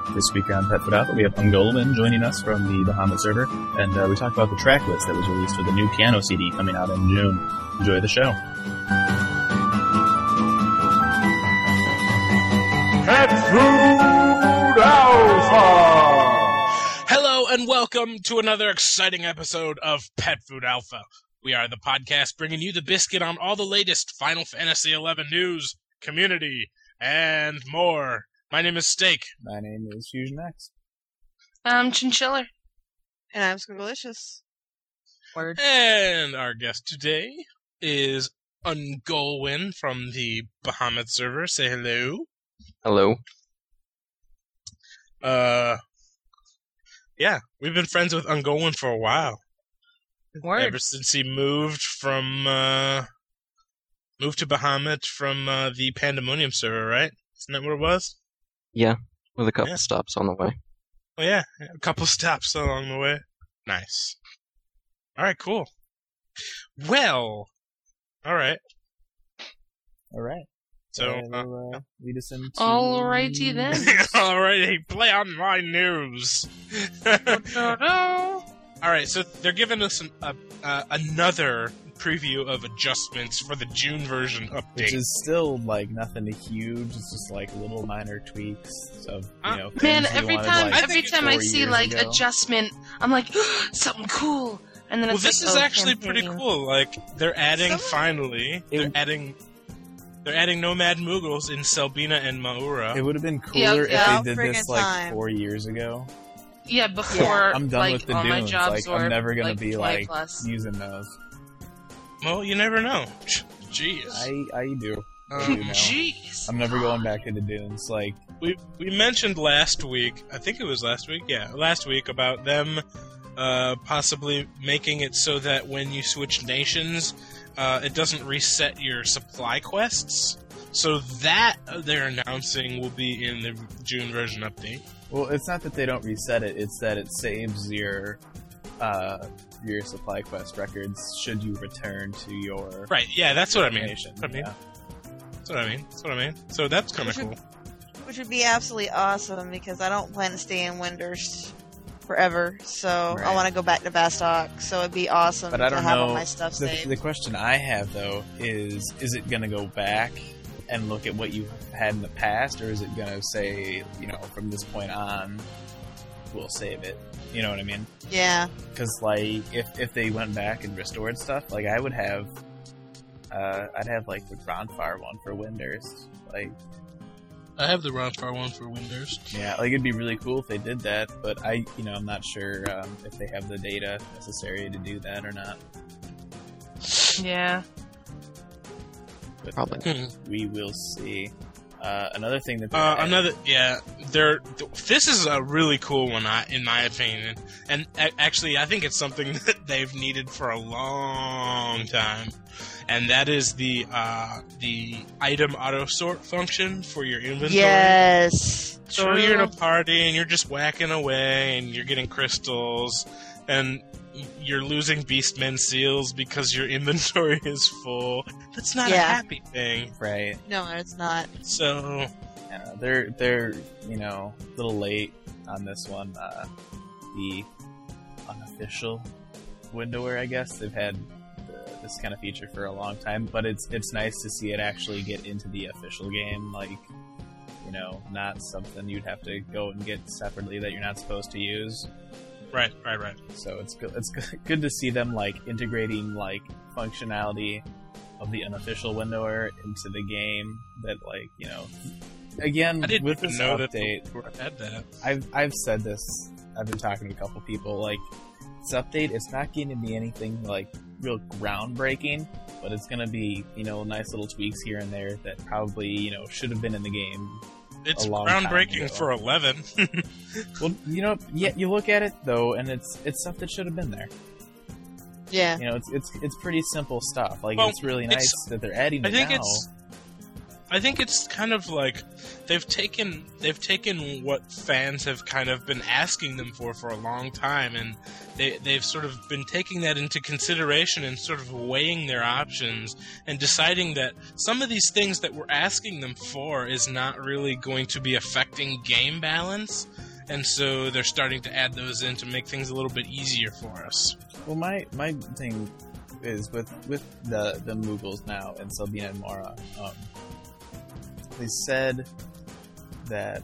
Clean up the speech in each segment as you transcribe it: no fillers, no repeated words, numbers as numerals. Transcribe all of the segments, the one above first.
This week on Pet Food Alpha, we have Ungolman joining us from the Bahamut server, and we talk about the track list that was released for the new piano CD coming out in June. Enjoy the show. Pet Food Alpha! Hello and welcome to another exciting episode of Pet Food Alpha. We are the podcast bringing you the biscuit on all the latest Final Fantasy XI news, community, and more. My name is Steak. My name is Fusion X. I'm Chinchiller. And I'm Squigglicious. Word. And our guest today is Ungolwyn from the Bahamut server. Say hello. Hello. Yeah, we've been friends with Ungolwyn for a while. Word. Ever since he moved to Bahamut from the Pandemonium server, right? Isn't that what it was? Yeah, with a couple stops on the way. Oh yeah, a couple stops along the way. Nice. Alright, cool. Well, alright. Alright. So, lead us into... Alrighty then. Alrighty, play on my news. No. Alright, so they're giving us another preview of adjustments for the June version update. Which is still, like, nothing huge. It's just, like, little minor tweaks of, things Man, we every wanted, time I 4 see, years like, ago. adjustment, I'm like, something cool. And then Well, it's this like, is actually campaign. pretty cool. Like, they're adding, they're adding Nomad Moogles in Selbina and Maura. It would have been cooler Yeah, if they did this, friggin' like, time. 4 years ago. Yeah, before, I'm done like, with the all my dunes. jobs Like, I'm were, never gonna like, be, 20 like, plus. using those. Well, you never know. Jeez. I do. Jeez. I'm never going back to the dunes. Like, We mentioned last week, I think it was last week, last week, about them possibly making it so that when you switch nations, it doesn't reset your supply quests. So that they're announcing will be in the June version update. well, it's not that they don't reset it; it's that it saves your supply quest records should you return to your Right, yeah, that's what I mean. nation. That's what I mean. So that's kind of cool. Which would be absolutely awesome because I don't plan to stay in Winders forever. So Right. I want to go back to Bastok. So it'd be awesome But I to don't have know. all my stuff saved. The question I have though is it going to go back and look at what you had in the past, or is it going to say, from this point on, we'll save it? You know what I mean? Yeah. Because like, if they went back and restored stuff, like I would have, I'd have like the Ronfar one for Winders. Like, I have the Ronfar one for Windows. yeah, like it'd be really cool if they did that, but I'm not sure if they have the data necessary to do that or not. Yeah. But, Probably. we will see. Another thing that This is a really cool one, in my opinion, and actually, I think it's something that they've needed for a long time, and that is the item auto sort function for your inventory. Yes. So you're in a party and you're just whacking away, and you're getting crystals, and you're losing Beastmen seals because your inventory is full. That's not a happy thing, right? No, it's not. So they're a little late on this one. The unofficial windower, I guess they've had this kind of feature for a long time, but it's nice to see it actually get into the official game. Like, not something you'd have to go and get separately that you're not supposed to use. Right. So it's good to see them like integrating like functionality of the unofficial windower into the game. That again I didn't with even this know update, that had that. I've said this. I've been talking to a couple people. Like, this update, it's not going to be anything like real groundbreaking, but it's going to be nice little tweaks here and there that probably should have been in the game. It's a long time groundbreaking ago. for 11. Well, you look at it though, and it's stuff that should have been there. Yeah. It's pretty simple stuff. Like, Well, it's really nice that they're adding it I think now. I think it's kind of like they've taken what fans have kind of been asking them for a long time, and they've sort of been taking that into consideration and sort of weighing their options and deciding that some of these things that we're asking them for is not really going to be affecting game balance, and so they're starting to add those in to make things a little bit easier for us. Well, my thing is with the Moogles now and Selbina and Mora, they said that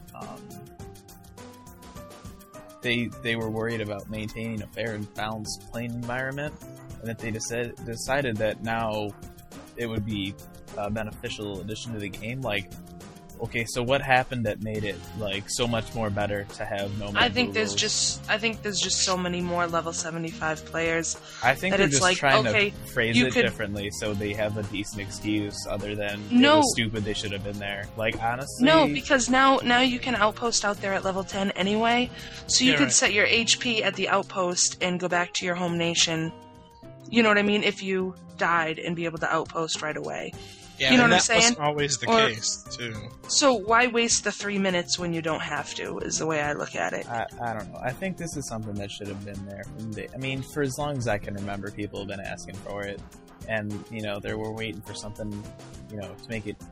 they were worried about maintaining a fair and balanced playing environment, and that they decided that now it would be a beneficial addition to the game. Like, okay, so what happened that made it like so much more better to have no? I think there's just so many more level 75 players. I think that they're it's just like, trying okay, to phrase you it could- differently so they have a decent excuse other than it No. was stupid, they should have been there. Like, honestly, No, because now you can outpost out there at level 10 anyway, so you Yeah, could right. set your HP at the outpost and go back to your home nation. You know what I mean? If you died and be able to outpost right away. Yeah, You know and what I'm that saying? wasn't always the Or- case too. So why waste the 3 minutes when you don't have to, is the way I look at it. I don't know. I think this is something that should have been there from the. I mean, for as long as I can remember, people have been asking for it, and they were waiting for something, to make it,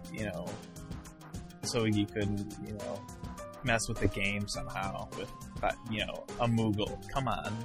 so you couldn't, mess with the game somehow with, a Moogle. Come on,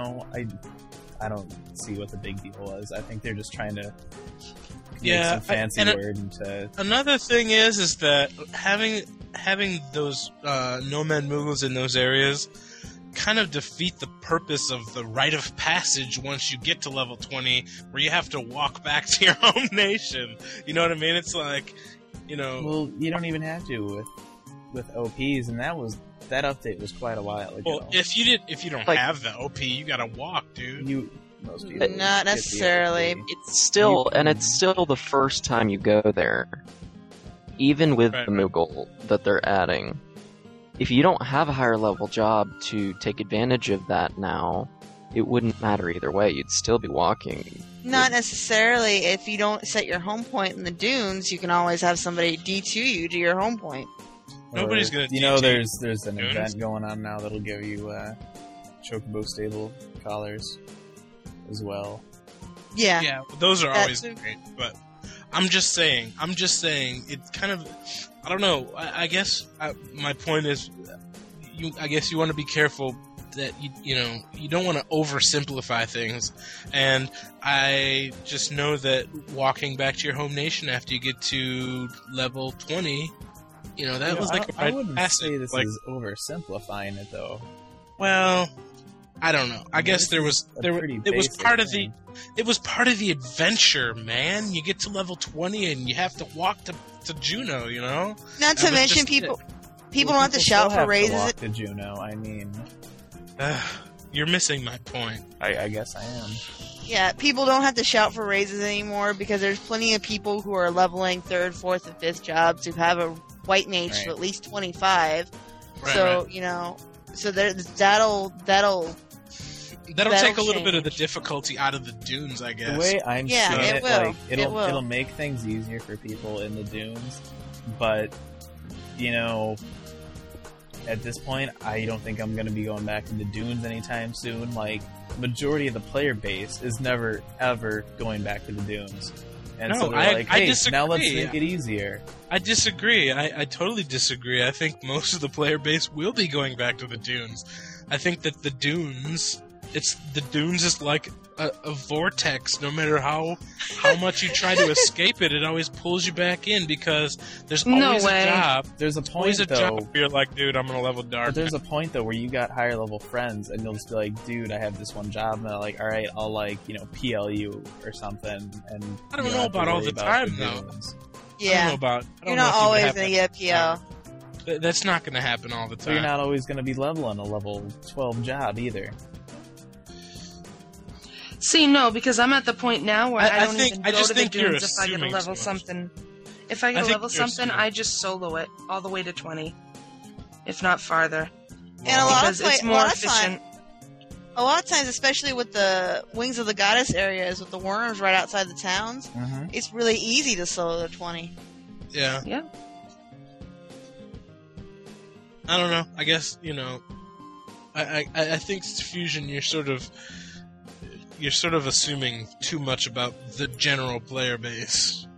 I don't see what the big deal was. I think they're just trying to make some fancy word into. Another thing is that having those nomad Moogles in those areas kind of defeat the purpose of the rite of passage once you get to level 20, where you have to walk back to your home nation. You know what I mean? It's like, Well, you don't even have to with OPs, and that update was quite a while ago. well, if you don't Like- have the OP, you gotta walk, dude. Most people Not get the necessarily. OP. It's still the first time you go there. Even with Right, the right. Moogle that they're adding. If you don't have a higher level job to take advantage of that now, it wouldn't matter either way. You'd still be walking. Not necessarily. If you don't set your home point in the dunes, you can always have somebody D2 you to your home point. Nobody's gonna There's an Dunes. event going on now that'll give you Chocobo stable collars as well. Yeah. Yeah, those are That always too. great, but I'm just saying, it's kind of, I don't know, I guess my point is, I guess you want to be careful that you don't want to oversimplify things, and I just know that walking back to your home nation after you get to level 20, that was like a I rite of wouldn't passage. say this Like, is oversimplifying it though. well, I don't know. I guess This is a pretty it was basic part of thing. it was part of the adventure, man. You get to level 20 and you have to walk to Juno, Not That to was mention just people Well, don't have to people shout still for have to raises. walk to Juno. I mean, You're missing my point. I guess I am. Yeah, people don't have to shout for raises anymore because there's plenty of people who are leveling 3rd, 4th, and 5th jobs who have a white mage Right. to at least 25. Right, So, so that'll That'll take a little bit of the change. difficulty out of the dunes, I guess. The way I'm Yeah, seeing it it, will. like It will. it'll make things easier for people in the dunes, but at this point, I don't think I'm going to be going back to the dunes anytime soon. Like, majority of the player base is never ever going back to the dunes, and No, so they're I like, "Hey, now let's disagree. make it easier." I disagree. I totally disagree. I think most of the player base will be going back to the dunes. I think that the dunes is like a vortex. No matter how much you try to escape it, it always pulls you back in because there's No always way. a job. There's a point Always a though. job where you're like, dude, I'm gonna level dark. But there's a point though where you got higher level friends, and you'll just be like, "Dude, I have this one job," and they're like, "All right, I'll PL you or something." And I don't you know have to about all worry the about time, the though. dunes. I don't know yeah. about. I don't You're know not if you would always have going to that- get PL. That's not going to happen all the So you're time. not always going to be leveling a level 12 job either. See, no, because I'm at the point now where I don't even I go just to the think you're dunes if I get a assuming level so much. something. If I I get a think level you're something, assuming. I just solo it all the way to 20. If not farther. And a lot Because of it's a more lot of efficient. A lot of times, especially with the Wings of the Goddess areas with the worms right outside the towns, Mm-hmm. it's really easy to solo to 20. Yeah. Yeah. I don't know. I guess, I think Fusion, you're sort of assuming too much about the general player base.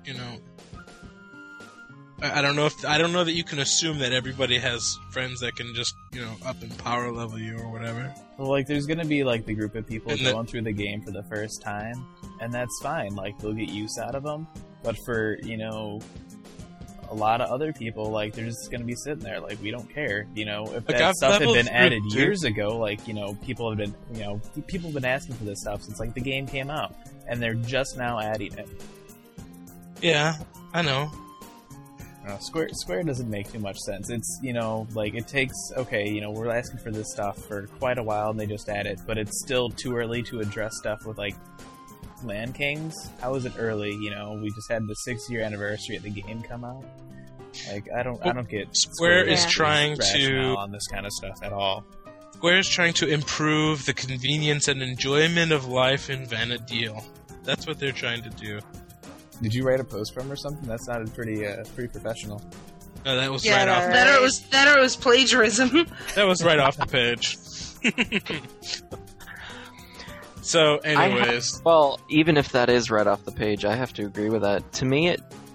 I don't know that you can assume that everybody has friends that can just up and power level you or whatever. Well, like, there's gonna be, like, the group of people And going through the game for the first time, and that's fine. Like, they'll get use out of them. But for, a lot of other people, like, they're just gonna be sitting there, like, we don't care. If that I've stuff had leveled been through added too. years ago, like, people have been, people have been asking for this stuff since, like, the game came out, and they're just now adding it. Yeah, I know. Square doesn't make too much sense. It's, like, it takes, we're asking for this stuff for quite a while and they just add it, but it's still too early to address stuff with, like, Land Kings. How is it early? We just had the 6-year anniversary of the game come out. Like, I don't get Square is Yeah. trying rationale to on this kind of stuff at all. Square is trying to improve the convenience and enjoyment of life in Vana'diel. That's what they're trying to do. Did you write a post from or something? That sounded pretty professional. No, that was Yeah, right off. right. That or it was plagiarism. That was right off the page. So, anyways, Even if that is right off the page, I have to agree with that. To me,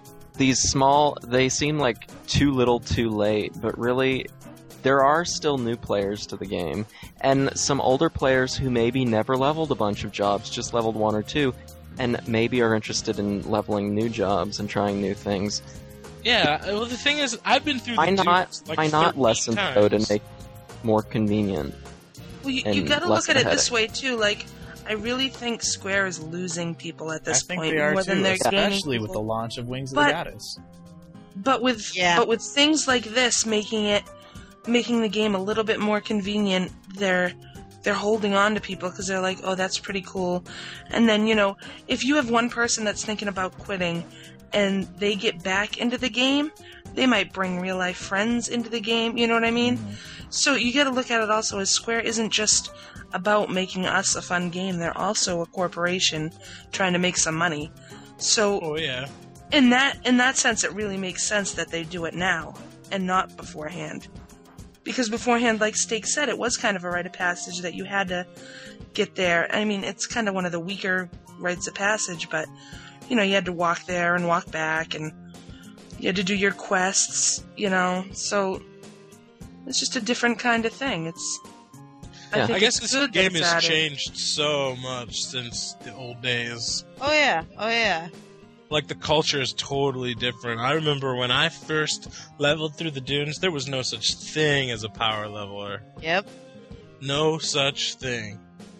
they seem like too little too late, but really, there are still new players to the game, and some older players who maybe never leveled a bunch of jobs, just leveled 1 or 2, and maybe are interested in leveling new jobs and trying new things. yeah. Well, the thing is, I've been through. Why the not? dudes, like Why not 13 lessen times. code and make it more convenient? Well, you And got to less look at of a it this way too. Like, I really think Square is losing people at this I think point they are more too, than they're gaining especially with the people. launch of Wings of But- the Goddess. But with Yeah. things like this making the game a little bit more convenient, they're holding on to people because they're like, oh, that's pretty cool. And then if you have one person that's thinking about quitting and they get back into the game, they might bring real life friends into the game. You know what I mean? So you got to look at it also as Square isn't just about making us a fun game. They're also a corporation trying to make some money. So Oh yeah. in that sense, it really makes sense that they do it now and not beforehand. Because beforehand, like Steak said, it was kind of a rite of passage that you had to get there. I mean, it's kind of one of the weaker rites of passage, but you had to walk there and walk back, and you had to do your quests. So it's just a different kind of thing. Yeah. I guess it's this good that game it's has added. changed so much since the old days. Oh yeah. Like, the culture is totally different. I remember when I first leveled through the dunes, there was no such thing as a power leveler. Yep. No such thing.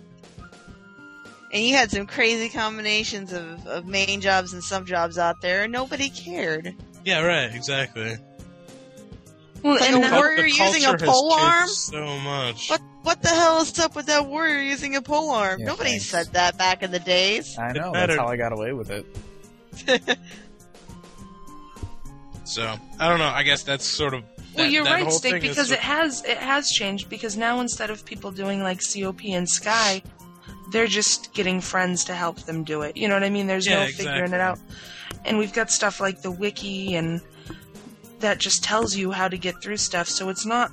And you had some crazy combinations of main jobs and sub jobs out there, and nobody cared. Yeah, right, exactly. Well, Like and a now- warrior The using a culture has pole changed arm? so much. What the hell is up with that warrior using a pole arm? Yeah, Nobody thanks. said that back in the days. I know, mattered. that's how I got away with it. So, I don't know, I guess that's sort of... Well, you're that right, whole Steak, thing is because sort- it has changed. Because now instead of people doing like COP and Sky, they're just getting friends to help them do it. You know what I mean? There's Yeah, no figuring exactly. it out. And we've got stuff like the wiki and that just tells you how to get through stuff. So it's not,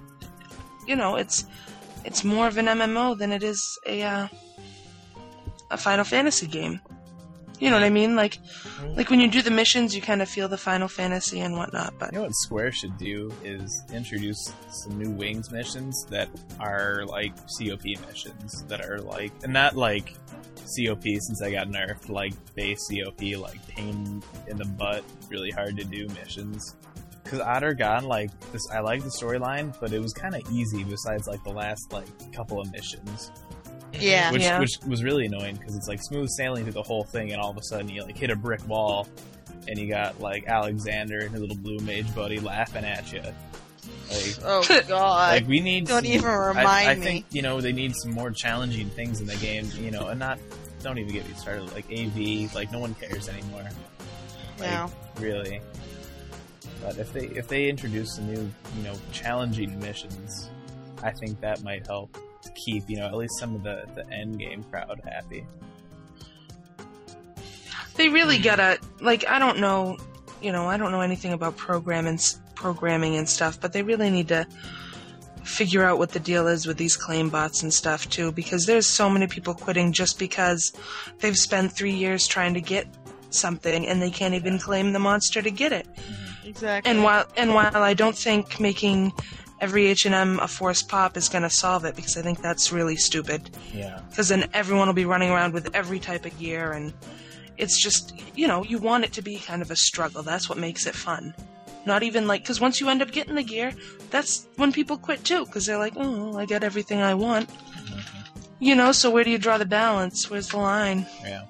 it's more of an MMO than it is a Final Fantasy game. You know what I mean? Like when you do the missions, you kind of feel the Final Fantasy and whatnot. But You know what Square should do is introduce some new Wings missions that are like COP missions that are like, and not like COP since I got nerfed, like base COP, like pain in the butt, really hard to do missions. Because Otter Gone, like this, I like the storyline, but it was kind of easy besides like the last like couple of missions. Yeah. Which Yeah. was really annoying because it's like smooth sailing through the whole thing, and all of a sudden you like hit a brick wall, and you got like Alexander and his little blue mage buddy laughing at you. Like, Oh god. like we need. Don't some- even remind I me. think they need some more challenging things in the game, and not. Don't even get me started. Like AV, like no one cares anymore. Like, No. really. But if they introduce some new challenging missions, I think that might help to keep at least some of the end game crowd happy. they really gotta, like, I don't know I don't know anything about programming and stuff, but they really need to figure out what the deal is with these claim bots and stuff too, because there's so many people quitting just because they've spent 3 years trying to get something and they can't even claim the monster to get it. Exactly. And while I don't think making every H&M a forced pop is going to solve it, because I think that's really stupid. Yeah. Because then everyone will be running around with every type of gear, and it's just, you want it to be kind of a struggle. That's what makes it fun. Not even because once you end up getting the gear, that's when people quit too, because they're like, oh, I got everything I want. Mm-hmm. So where do you draw the balance? Where's the line? Yeah.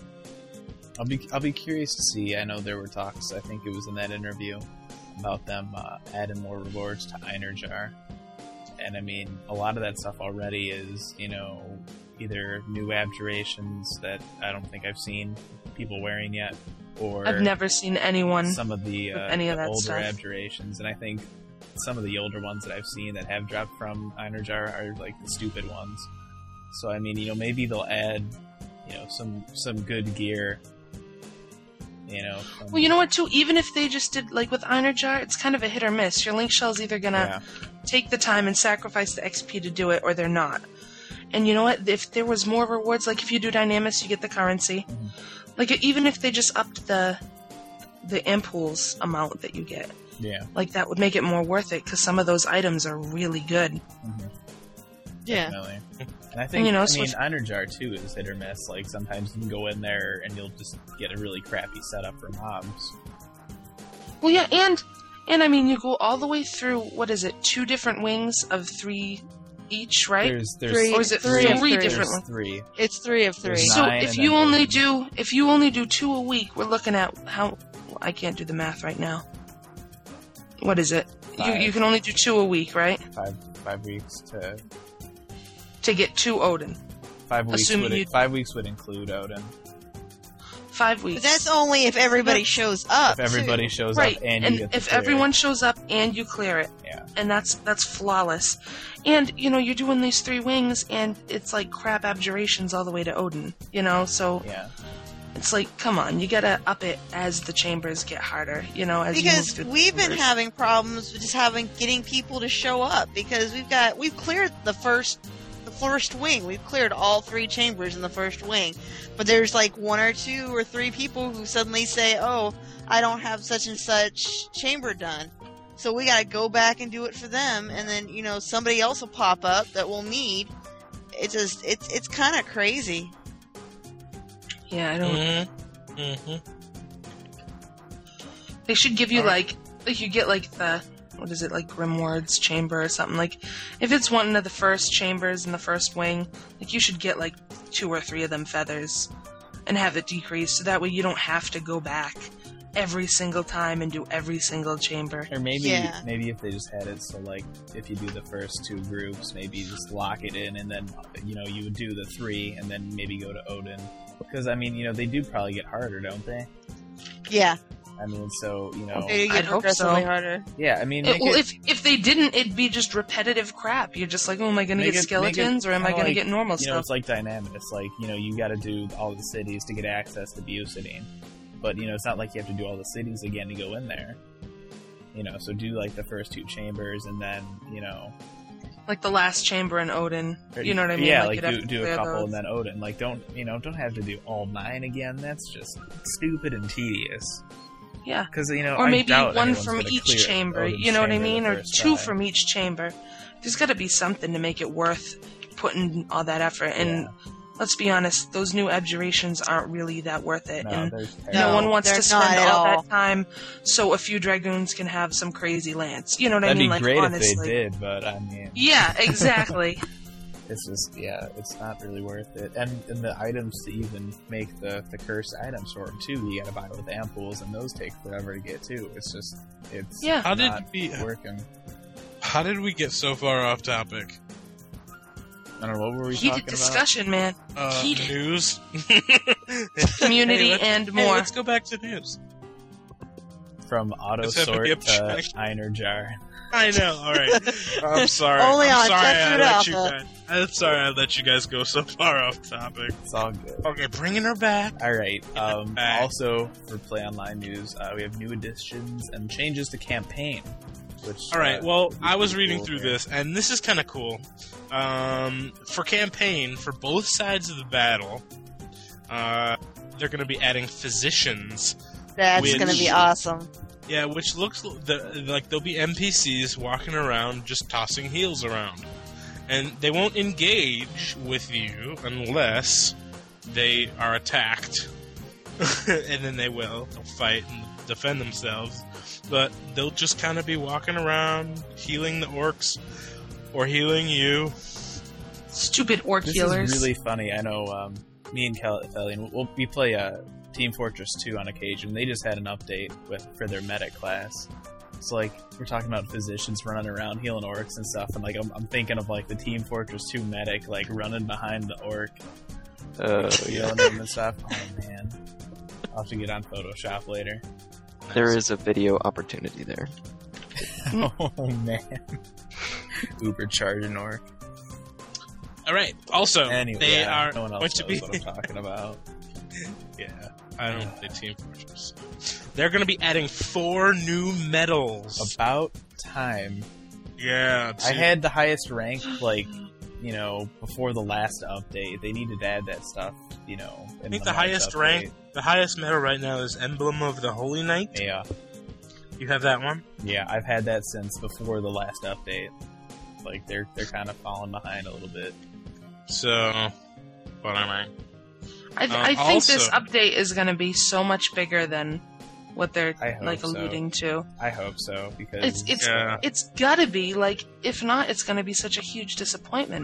I'll be curious to see. I know there were talks, I think it was in that interview, about them adding more rewards to Einerjar. And I mean, a lot of that stuff already is, either new abjurations that I don't think I've seen people wearing yet, or I've never seen anyone some of the, any of the that older stuff. abjurations, and I think some of the older ones that I've seen that have dropped from Einerjar are like the stupid ones. So I mean, maybe they'll add, some good gear. Well, you know what, too? Even if they just did, with Einerjar, it's kind of a hit or miss. Your Link Shell's either gonna take the time and sacrifice the XP to do it, or they're not. And you know what? If there was more rewards, if you do Dynamis, you get the currency. Mm-hmm. Even if they just upped the Impulse amount that you get. Yeah. That would make it more worth it, because some of those items are really good. Mm-hmm. Yeah. Definitely. And I think, Einerjar too is hit or miss. Sometimes you can go in there and you'll just get a really crappy setup for mobs. Well, yeah, and I mean, you go all the way through, 2 different wings of 3 each, right? There's Three. Or is it Three of 3 three. different There's ones? 3. It's 3 of 3. There's So 9 if and you then only do 2 a week, we're looking at I can't do the math right now. What is it? 5. You can only do 2 a week, right? 5 weeks To get 2 Odin. 5 weeks. Assuming 5 weeks would include Odin. 5 weeks. But that's only if everybody shows up. If everybody too. shows right, up and and you get the if clear. everyone shows up and you clear it, Yeah. and that's flawless. And you're doing these 3 wings, and it's crap abjurations all the way to Odin. So Yeah. it's come on, you gotta up it as the chambers get harder. As you move Because through the we've been chambers. having problems with just getting people to show up, because we've cleared the first wing. We've cleared all 3 chambers in the first wing. But there's 1 or 2 or 3 people who suddenly say, oh, I don't have such and such chamber done. So we gotta go back and do it for them, and then, somebody else will pop up that we'll need. It's kind of crazy. Yeah, I don't. Mm-hmm. Mm-hmm. They should give you Alright. you get the Grimward's chamber or something. If it's one of the first chambers in the first wing, you should get 2 or 3 of them feathers and have it decrease, so that way you don't have to go back every single time and do every single chamber. Or maybe Yeah. if they just had it so if you do the first 2 groups, maybe you just lock it in, and then you would do the 3 and then maybe go to Odin. Because I mean, they do probably get harder, don't they? Yeah. I mean, so They I'd get hope progressively so. harder. yeah. I mean, If they didn't, it'd be just repetitive crap. You're just oh, am I going to Make get it- skeletons, or am I kinda going to like, get normal stuff? it's like Dynamic. It's you got to do all the cities to get access to Bucidine. But, it's not like you have to do all the cities again to go in there. So do, the first 2 chambers, and then, Like the last chamber in Odin. You know what I mean? Yeah, you'd have to do a clear couple, those. and then Odin. Don't have to do all 9 again. That's just stupid and tedious. Yeah. Because, Or I maybe doubt one anyone's from gonna each clear chamber, Odin's you know what I chamber the mean? Or first 2 time. from each chamber. There's got to be something to make it worth putting all that effort. And let's be honest, those new abjurations aren't really that worth it. No, And there's no one wants they're to spend not at all all. that time so a few dragoons can have some crazy lance. You know what That'd I mean? be great honestly. if they did, but I mean, Yeah, exactly. it's just it's not really worth it. And the items to even make the cursed items for them too, you gotta buy with ampoules, and those take forever to get too. It's Yeah. How did not we- working. How did we get so far off topic? I don't know, what were we Heated talking discussion, man. Heated. News, Community Hey, let's- and Hey, more. let's go back to news. about? From auto Let's have a sort yep to check. Einerjar. I know. All right. I'm sorry. Only I'm on sorry Test Root Alpha. I'm sorry I let you guys go so far off topic. It's all good. Okay, bringing her back. All right. back. Also, for Play Online news, we have new additions and changes to campaign. Which, All right. Well, would be I was pretty reading cool through here. this, and this is kind of cool. For campaign, for both sides of the battle, they're going to be adding physicians. That's Which- gonna be awesome. Yeah, which looks like there'll be NPCs walking around just tossing heals around. And they won't engage with you unless they are attacked. And then they will. They'll fight and defend themselves. But they'll just kind of be walking around, healing the orcs, or healing you. Stupid orc This healers. is really funny. I know me and Kelly, we play Team Fortress 2 on occasion. They just had an update for their medic class. So like we're talking about physicians running around healing orcs and stuff, and like I'm thinking of like the Team Fortress 2 medic like running behind the orc, healing him and stuff. Oh man, I'll have to get on Photoshop later. There is a video opportunity there. Oh man, Uber charging orc. All right. Also, Anyway, they yeah, are no one going else to knows be. what I'm talking about. Yeah, I don't play Team Fortress. They're going to be adding 4 new medals. About time. Yeah, I had the highest rank, like, you know, before the last update. They needed to add that stuff, you know. I think the highest rank, the highest medal right now is Emblem of the Holy Knight. Yeah, You have that one? yeah, I've had that since before the last update. Like, they're kind of falling behind a little bit. So, what am I? I think this also- update is going to be so much bigger than what they're I hope like so. alluding to. I hope so, because It's gotta be like, if not, it's going to be such a huge disappointment.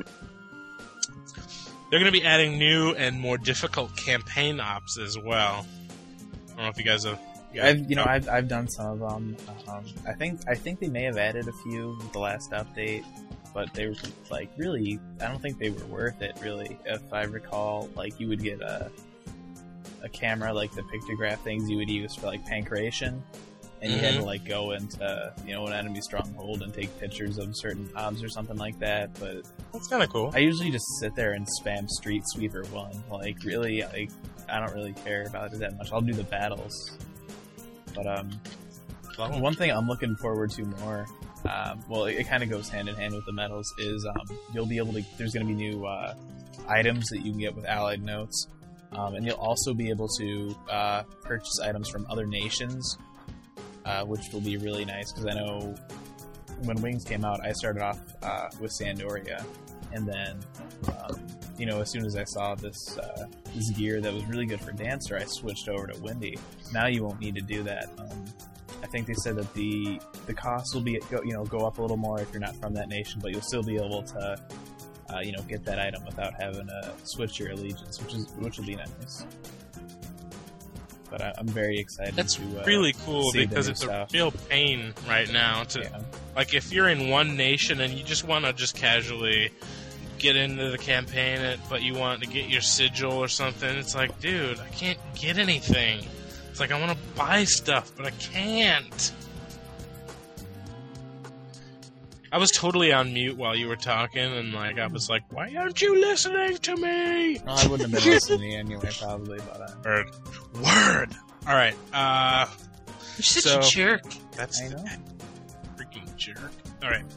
They're going to be adding new and more difficult campaign ops as well. I don't know if you guys have. I've done some of them. I think they may have added a few with the last update, but they were like really. I don't think they were worth it really. If I recall, like you would get a camera like the pictograph things you would use for like pancreation, and you had to like go into an enemy stronghold and take pictures of certain mobs or something like that. But That's kind of cool. I usually just sit there and spam Street Sweeper 1. Like really, I don't really care about it that much. I'll do the battles. But one thing I'm looking forward to more, well, it kind of goes hand in hand with the medals, is you'll be able to. There's going to be new items that you can get with allied notes, and you'll also be able to purchase items from other nations, which will be really nice. Because I know when Wings came out, I started off with Sandoria, and then as soon as I saw this gear that was really good for Dancer, I switched over to Windy. Now you won't need to do that. I think they said that the cost will go up a little more if you're not from that nation, but you'll still be able to get that item without having to switch your allegiance, which will be nice. But I'm very excited. That's to really cool see the because new it's stuff. a real pain right now to Yeah. like if you're in one nation and you just want to just casually get into the campaign, but you want to get your sigil or something. It's like, dude, I can't get anything. It's like I want to buy stuff, but I can't. I was totally on mute while you were talking, and like I was like, "Why aren't you listening to me?" No, I wouldn't have been listening anyway, probably. But Word. All right. You're such So- a jerk. That's I know. freaking jerk. All right.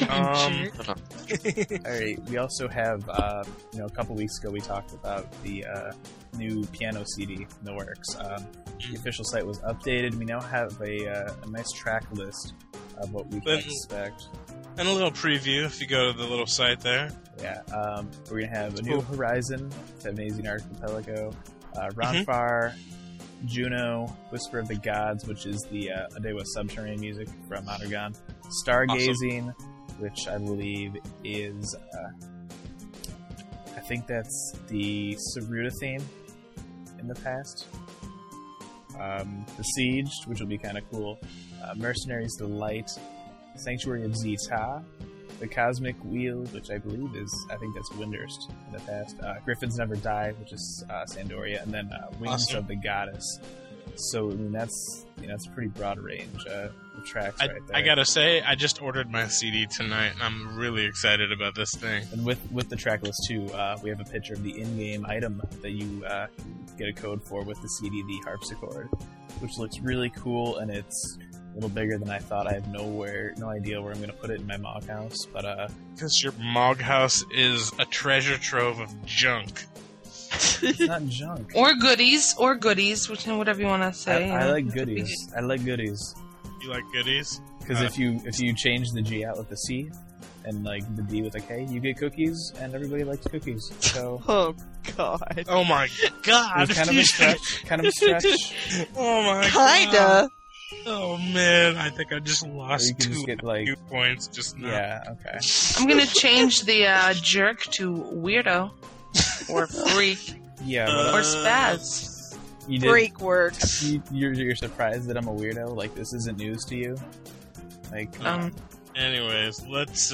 Jerk. All right. We also have, a couple weeks ago we talked about the new piano CD in the works. The official site was updated. We now have a nice track list of what we can Then- expect. And a little preview if you go to the little site there. Yeah. We're gonna have a new Horizon, the Amazing Archipelago, Ronfar, Juno, Whisper of the Gods, which is the Adewa subterranean music from Autogon, Stargazing, which I believe is, I think that's the Saruta theme in the past. The Siege, which will be kind of cool. Mercenaries of the Light, Sanctuary of Zeta, the Cosmic Wheel, which I believe I think that's Windurst in the past. Griffins Never Die, which is Sandoria, and then Wings Awesome. of the Goddess, So I mean, that's it's a pretty broad range of tracks right there. I gotta say, I just ordered my CD tonight, and I'm really excited about this thing. And with the track list too, we have a picture of the in-game item that you get a code for with the CD, the harpsichord, which looks really cool, and it's a little bigger than I thought. I have no idea where I'm going to put it in my Mog house, but Because your Mog house is a treasure trove of junk. it's not junk. Or goodies, whatever you want to say. I like goodies. I like goodies. You like goodies? Because if you change the G out with a C, and like the D with a K, you get cookies, and everybody likes cookies. So Oh god. Oh my god! it was kind of a stretch. Kind of a stretch. Oh my Kinda. god! Oh man, I think I just Or lost you can just get like, 2 points just now. yeah, okay. I'm gonna change the jerk to weirdo, or freak, Yeah, or spaz. you did. Break works. You're surprised that I'm a weirdo? Like, this isn't news to you? Like, Anyways, let's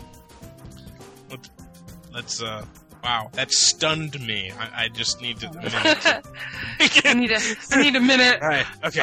wow, that stunned me. I just need to. I need a minute. Alright, okay.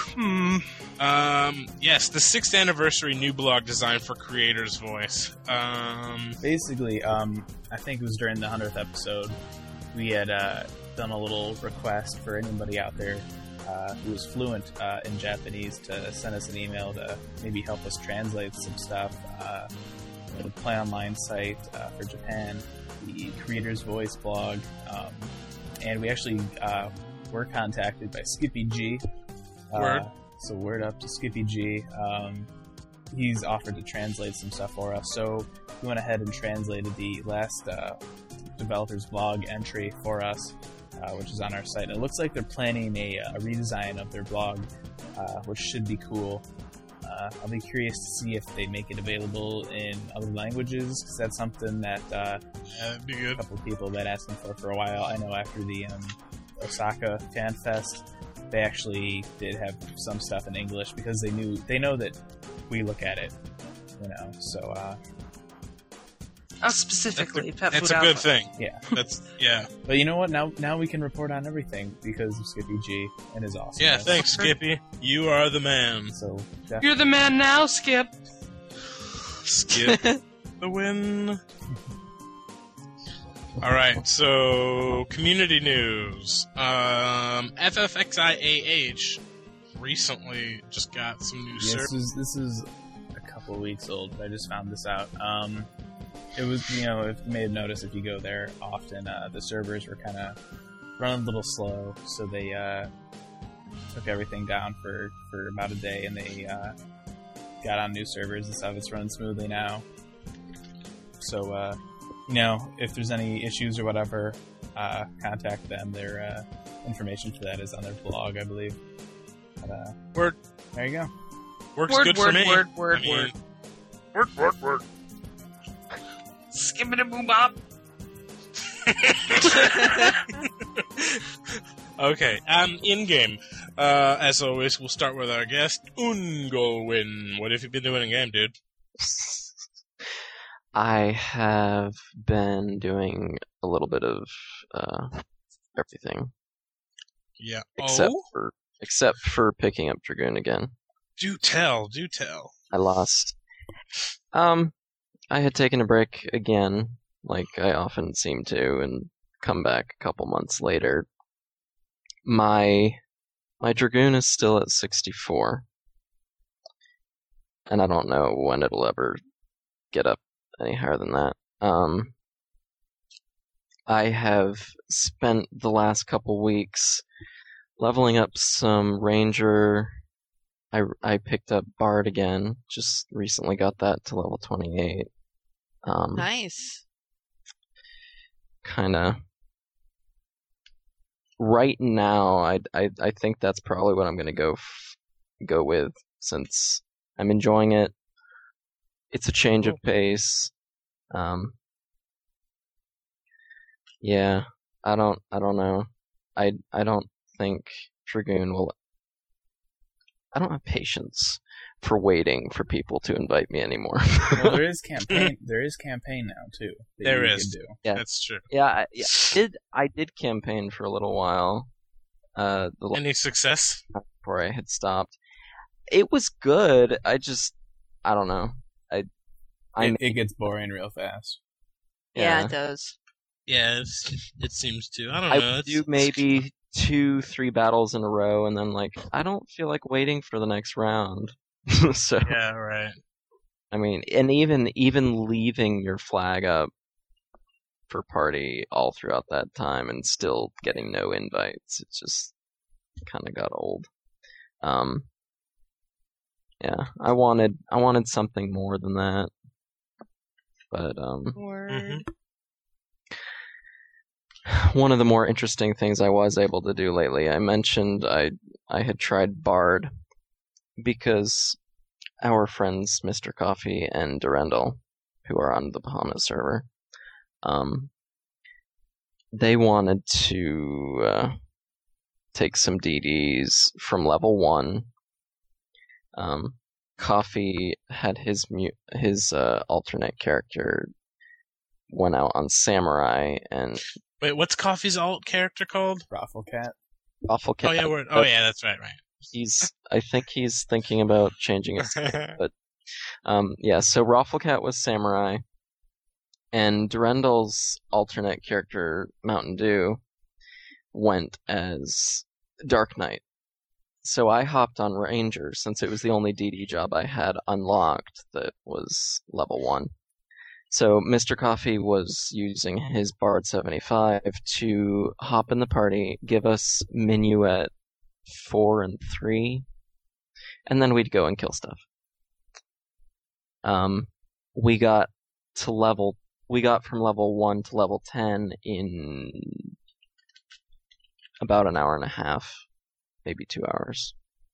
Yes, the 6th anniversary new blog design for Creator's Voice. basically, I think it was during the 100th episode, we had done a little request for anybody out there who was fluent in Japanese to send us an email to maybe help us translate some stuff. The Play Online site for Japan, the Creator's Voice blog, and we actually were contacted by Skippy G. Word. So word up to Skippy G. He's offered to translate some stuff for us, so we went ahead and translated the last developer's blog entry for us, which is on our site. And it looks like they're planning a redesign of their blog, which should be cool. I'll be curious to see if they make it available in other languages, because that's something that That'd be a good. couple of people have been asking for a while. I know after the Osaka Fan Fest, they actually did have some stuff in English, because they know that we look at it, so Specifically, Pet That's Food a good Alpha. thing. yeah. Yeah. But you know what? Now we can report on everything because of Skippy G and his awesome. Yeah, thanks, Skippy. You are the man. So You're the man now, Skip. Skip the win. Alright, so community news. FFXIAH recently just got some new service. this is a couple of weeks old, but I just found this out. It was, if you may have noticed, if you go there often, the servers were kind of running a little slow, so they took everything down for about a day, and they got on new servers and stuff. It's running smoothly now. So, if there's any issues or whatever, contact them. Their information for that is on their blog, I believe. But, Word. there you go. Works Word, good word, for me. word, word, I mean, word. Skibbity-boo-bop. Okay, in-game. As always, we'll start with our guest, Ungolwin. What have you been doing in-game, dude? I have been doing a little bit of everything Yeah. except for picking up Dragoon again. Do tell. I lost. I had taken a break again, like I often seem to, and come back a couple months later. My Dragoon is still at 64, and I don't know when it'll ever get up any higher than that. I have spent the last couple weeks leveling up some Ranger. I picked up Bard again. Just recently got that to level 28. Nice. Kind of. Right now, I think that's probably what I'm gonna go with, since I'm enjoying it. It's a change of pace. Yeah, I don't know. I don't think Dragoon will. I don't have patience for waiting for people to invite me anymore. Well, there is campaign. There is campaign now too. that There you is. can do. Yeah. That's true. Yeah, I did campaign for a little while. The last Any success? time before I had stopped. It was good. I don't know. It gets boring real fast. Yeah, it does. Yeah, it seems to. I don't I know. would do maybe 2-3 battles in a row, and then I don't feel like waiting for the next round. So Yeah, right. I mean, and even leaving your flag up for party all throughout that time and still getting no invites, it just kind of got old. Yeah, I wanted something more than that, but Word. one of the more interesting things I was able to do lately, I mentioned I had tried Bard because our friends Mr. Coffee and Durendal, who are on the Bahamas server, they wanted to take some DDs from level 1. Coffee had his alternate character went out on Samurai, and Wait, what's Coffee's alt character called? Rafflecat. Awful Cat. Oh yeah, that's right. I think he's thinking about changing his name, but yeah. So Rafflecat was Samurai, and Durendal's alternate character Mountain Dew went as Dark Knight. So I hopped on Ranger since it was the only DD job I had unlocked that was level 1. So Mr. Coffee was using his Bard 75 to hop in the party, give us Minuet 4 and 3, and then we'd go and kill stuff. We got from level 1 to level 10 in about an hour and a half, maybe 2 hours.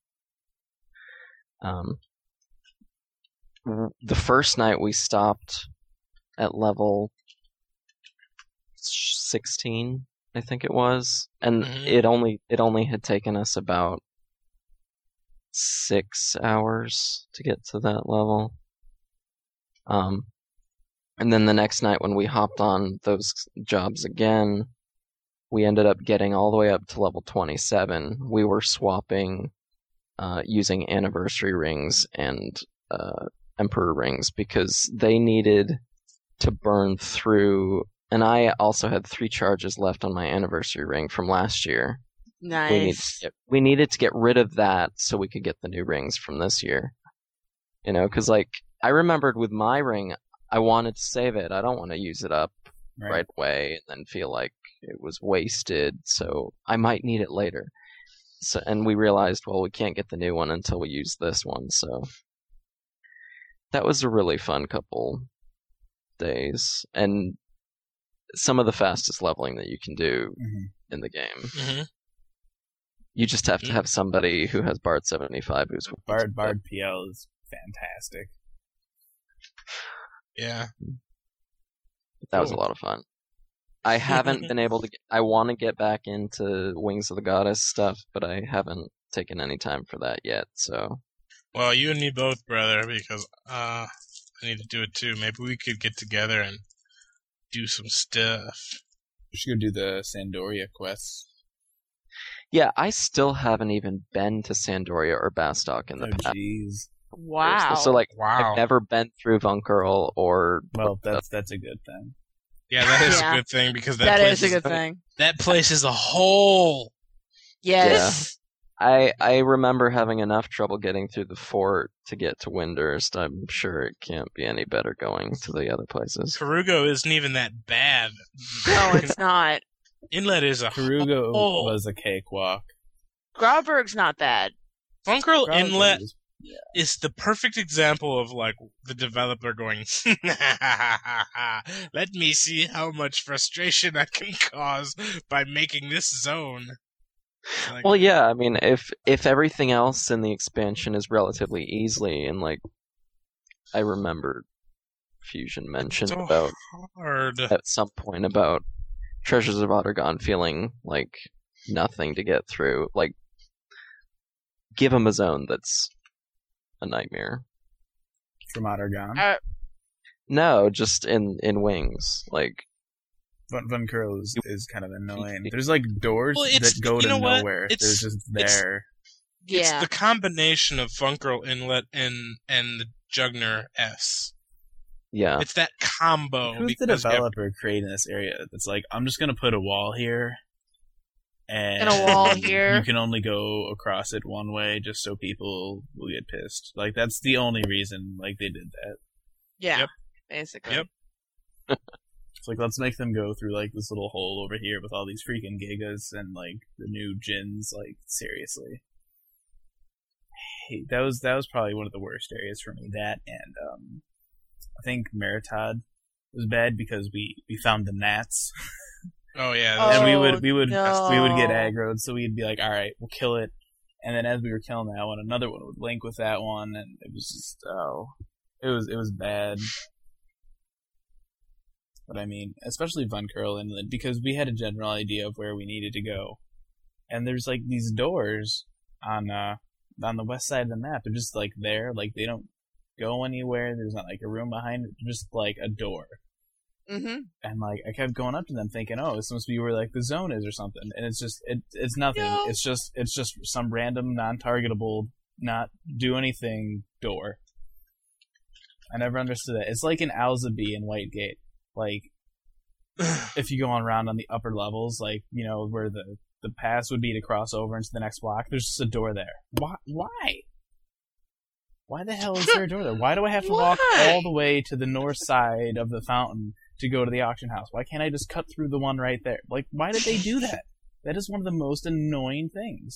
The first night we stopped at level 16, I think it was, and it only had taken us about 6 hours to get to that level. And then the next night when we hopped on those jobs again, we ended up getting all the way up to level 27. We were swapping using anniversary rings and emperor rings because they needed to burn through, and I also had 3 charges left on my anniversary ring from last year. Nice. We needed to get rid of that so we could get the new rings from this year. Because I remembered with my ring, I wanted to save it. I don't want to use it up right away and then feel like it was wasted, so I might need it later. So, and we realized, well, we can't get the new one until we use this one, so that was a really fun couple days, and some of the fastest leveling that you can do in the game. Mm-hmm. You just have to have somebody who has Bard 75 who's Bard PL is fantastic. Yeah. That was a lot of fun. I haven't been able to I want to get back into Wings of the Goddess stuff, but I haven't taken any time for that yet, so. Well, you and me both, brother, because I need to do it too. Maybe we could get together and do some stuff. We should go do the Sandoria quests. Yeah, I still haven't even been to Sandoria or Bastok in the past. Jeez. Wow. So Wow. I've never been through Vunkerl or. Well, that's a good thing. Yeah, that is Yeah. a good thing because That place is a good thing. That place is a hole. Yes. I remember having enough trouble getting through the fort to get to Windurst. I'm sure it can't be any better going to the other places. Karugo isn't even that bad. No, it's not. Inlet is a Karugo hole. was a cakewalk. Grauberg's not bad. Funkerl Inlet was- is the perfect example of the developer going, let me see how much frustration I can cause by making this zone. Well, yeah, I mean, if everything else in the expansion is relatively easily, and I remember Fusion mentioned so about hard. at some point about Treasures of Ottergon feeling like nothing to get through. Give him a zone that's a nightmare. From Ottergon. No, just in Wings. Von Curl is kind of annoying. There's like doors Well, that go to what? nowhere. They're just there. It's Yeah. the combination of Funkerl Inlet and the Jugner S. Yeah. It's that combo. Who's the because developer creating this area that's like, I'm just gonna put a wall here, and a wall here. you can only go across it one way, just so people will get pissed. Like that's the only reason like they did that. Yeah. Yep. Basically. Yep. It's like, let's make them go through like this little hole over here with all these freaking gigas and like the new Jins. Like seriously, hey, that was probably one of the worst areas for me. That and I think Meritad was bad because we found the gnats. Oh yeah. Oh, And we would no. get aggroed, so we'd be like, all right, we'll kill it. And then as we were killing that one, another one would link with that one, and it was just it was bad. But I mean, especially Von Curl Inlet, because we had a general idea of where we needed to go, and there's like these doors on the west side of the map. They're just like there, like they don't go anywhere. There's not like a room behind it, just like a door. Mm-hmm. And like I kept going up to them thinking, oh, this must be where like the zone is or something, and it's just it's nothing. No. It's just some random non-targetable, not do anything door. I never understood that. It's like an Alzabi in Whitegate. Like if you go on around on the upper levels, like you know where the pass would be to cross over into the next block. There's just a door there. Why? Why the hell is there a door there? Why do I have to walk Why? all the way to the north side of the fountain to go to the auction house? Why can't I just cut through the one right there? Like, why did they do that? That is one of the most annoying things.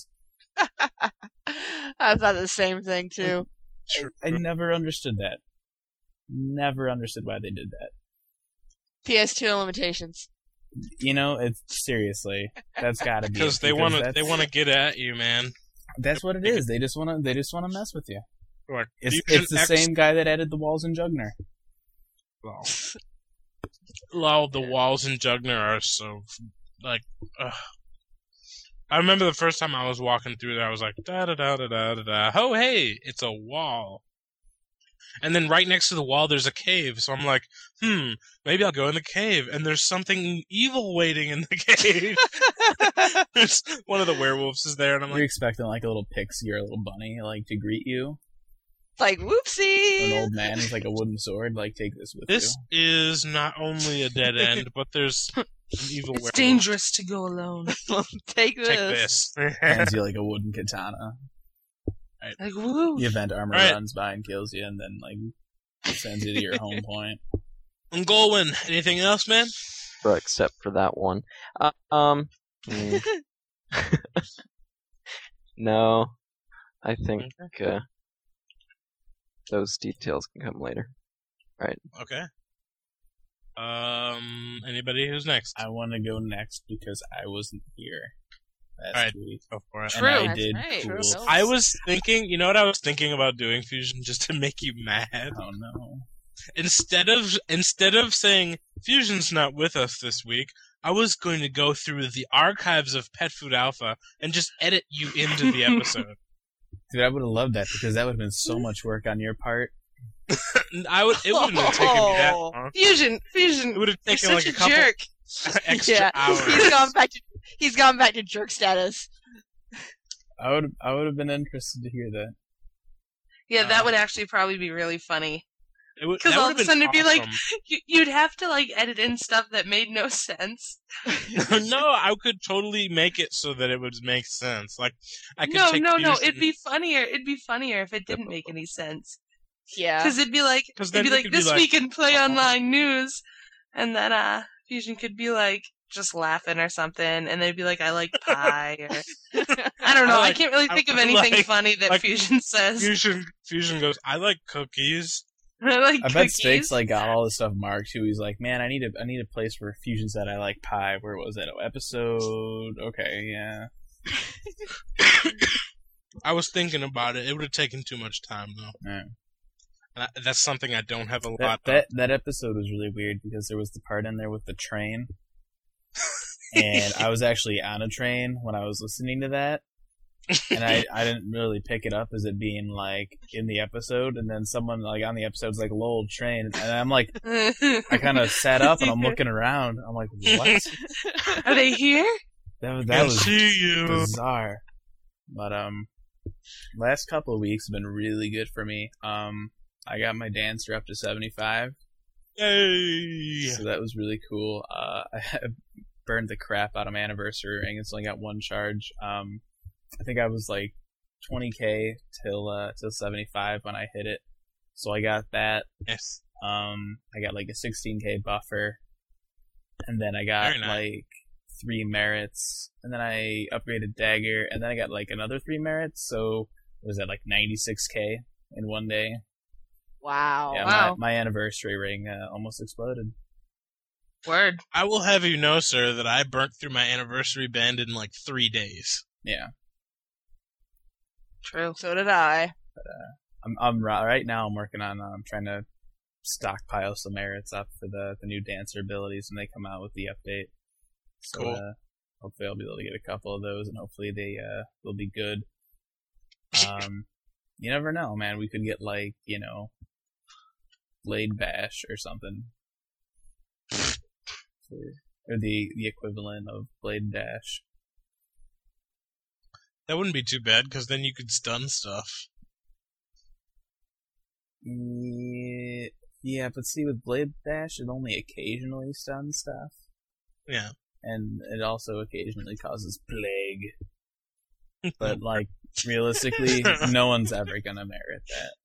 I thought the same thing too. I never understood that. Never understood why they did that. PS2 limitations. You know, it's seriously, that's gotta be because it, they want to that's- get at you, man. That's what it is. They just want to mess with you. Like, It's Fusion the X- same guy that added the walls in Jugner. Lol, the walls in Jugner are so like. I remember the first time I was walking through there, I was like, da da da da da da da. Oh hey, it's a wall. And then right next to the wall, there's a cave. So I'm like, maybe I'll go in the cave. And there's something evil waiting in the cave. There's one of the werewolves is there, and I'm You're like, expecting like a little pixie or a little bunny like to greet you. Like, whoopsie! An old man with like a wooden sword, like take this with this is not only a dead end, but there's an evil It's werewolf. dangerous to go alone. Take this. Take this. you. Hands you like a wooden katana. Like, woo. The event armor Alright. runs by and kills you, and then like sends you to your home point. I'm going. Anything else, man? Except for that one. mm. No, I think those details can come later. Okay. Anybody who's next? I want to go next because I wasn't here last Alright. week. Go for it. And True. I That's did right. cool. True. I was thinking, you know what I was thinking about doing, Fusion, just to make you mad? Oh no. Instead of saying, Fusion's not with us this week, I was going to go through the archives of Pet Food Alpha and just edit you into the episode. Dude, I would have loved that because that would have been so much work on your part. It wouldn't have taken me that long. Fusion, It would have you're taken such like a a couple jerk. extra Yeah, hours. he's gone back to jerk status. I would have been interested to hear that. Yeah, that would actually probably be really funny. Because all of a sudden it'd be like, you'd have to like edit in stuff that made no sense. no, I could totally make it so that it would make sense. Like, I could No, take no, Fusion, it'd be funnier. It'd be funnier if it didn't make any sense. Yeah. Because it'd be like, 'Cause it'd then be we like could be this like, week in Play uh-oh. Online News, and then Fusion could be like just laughing or something, and they'd be like, "I like pie," or I don't know. I can't really think of anything like- funny that like Fusion says. Fusion goes, I like cookies. I like I bet cookies. Stakes like got all this stuff marked too. He's like, man, I need a place where Fusion said I like pie. Where was that? Oh, episode? Okay, yeah. I was thinking about it. It would have taken too much time, though. Yeah. And that's something I don't have a That, lot that that episode was really weird because there was the part in there with the train, and I was actually on a train when I was listening to that. and I didn't really pick it up as it being like in the episode, and then someone like on the episode's like "lol train," and I'm like, I kind of sat up and I'm looking around. I'm like, what? Are they here? That was see you. bizarre. But last couple of weeks have been really good for me. I got my dancer up to 75. Yay! So that was really cool. I burned the crap out of my anniversary ring. It's only got one charge. I think I was like 20k till 75 when I hit it. So I got that. Yes. I got like a 16k buffer, and then I got Very nice. like 3 merits, and then I upgraded dagger, and then I got like another 3 merits. So it was at like 96k in one day. Wow. Yeah, Wow. my anniversary ring almost exploded. Word. I will have you know, sir, that I burnt through my anniversary band in like 3 days. Yeah, True. So did I. I'm right now. I'm working on trying to stockpile some merits up for the new dancer abilities when they come out with the update. So, Cool. Hopefully, I'll be able to get a couple of those, and hopefully they'll be good. You never know, man. We could get like Blade Bash or something, or the equivalent of Blade Dash. That wouldn't be too bad, because then you could stun stuff. Yeah, but see, with Blade Dash, it only occasionally stuns stuff. Yeah. And it also occasionally causes plague. But, like, realistically, no one's ever gonna merit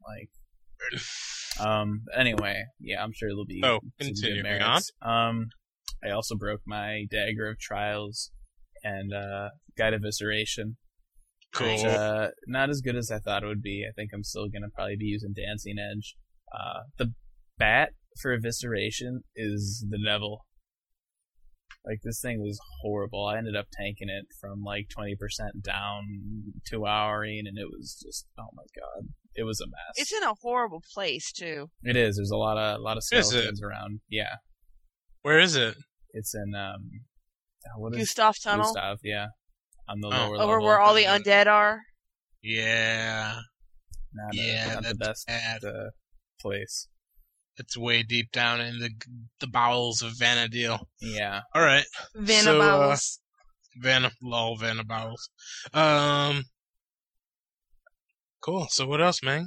that. Like, anyway, yeah, I'm sure there'll be Oh, some good continuing merits. I also broke my Dagger of Trials and Guide Evisceration. Cool. Which, not as good as I thought it would be. I think I'm still gonna probably be using Dancing Edge. The bat for Evisceration is the devil. Like, this thing was horrible. I ended up tanking it from like 20% down 2 houring, and it was just, oh my god, it was a mess. It's in a horrible place too. It is. There's a lot of Is it? skeletons around. Yeah, Where is it? it's in what is Gustav Tunnel, Gustav? Yeah, on the Oh. lower over level. where all the undead are. Yeah. Not, Yeah, not the that's best bad. place. It's way deep down in the bowels of Vanadil. Yeah. All right. Vanabowels. Vanna bowels. Cool. So what else, man?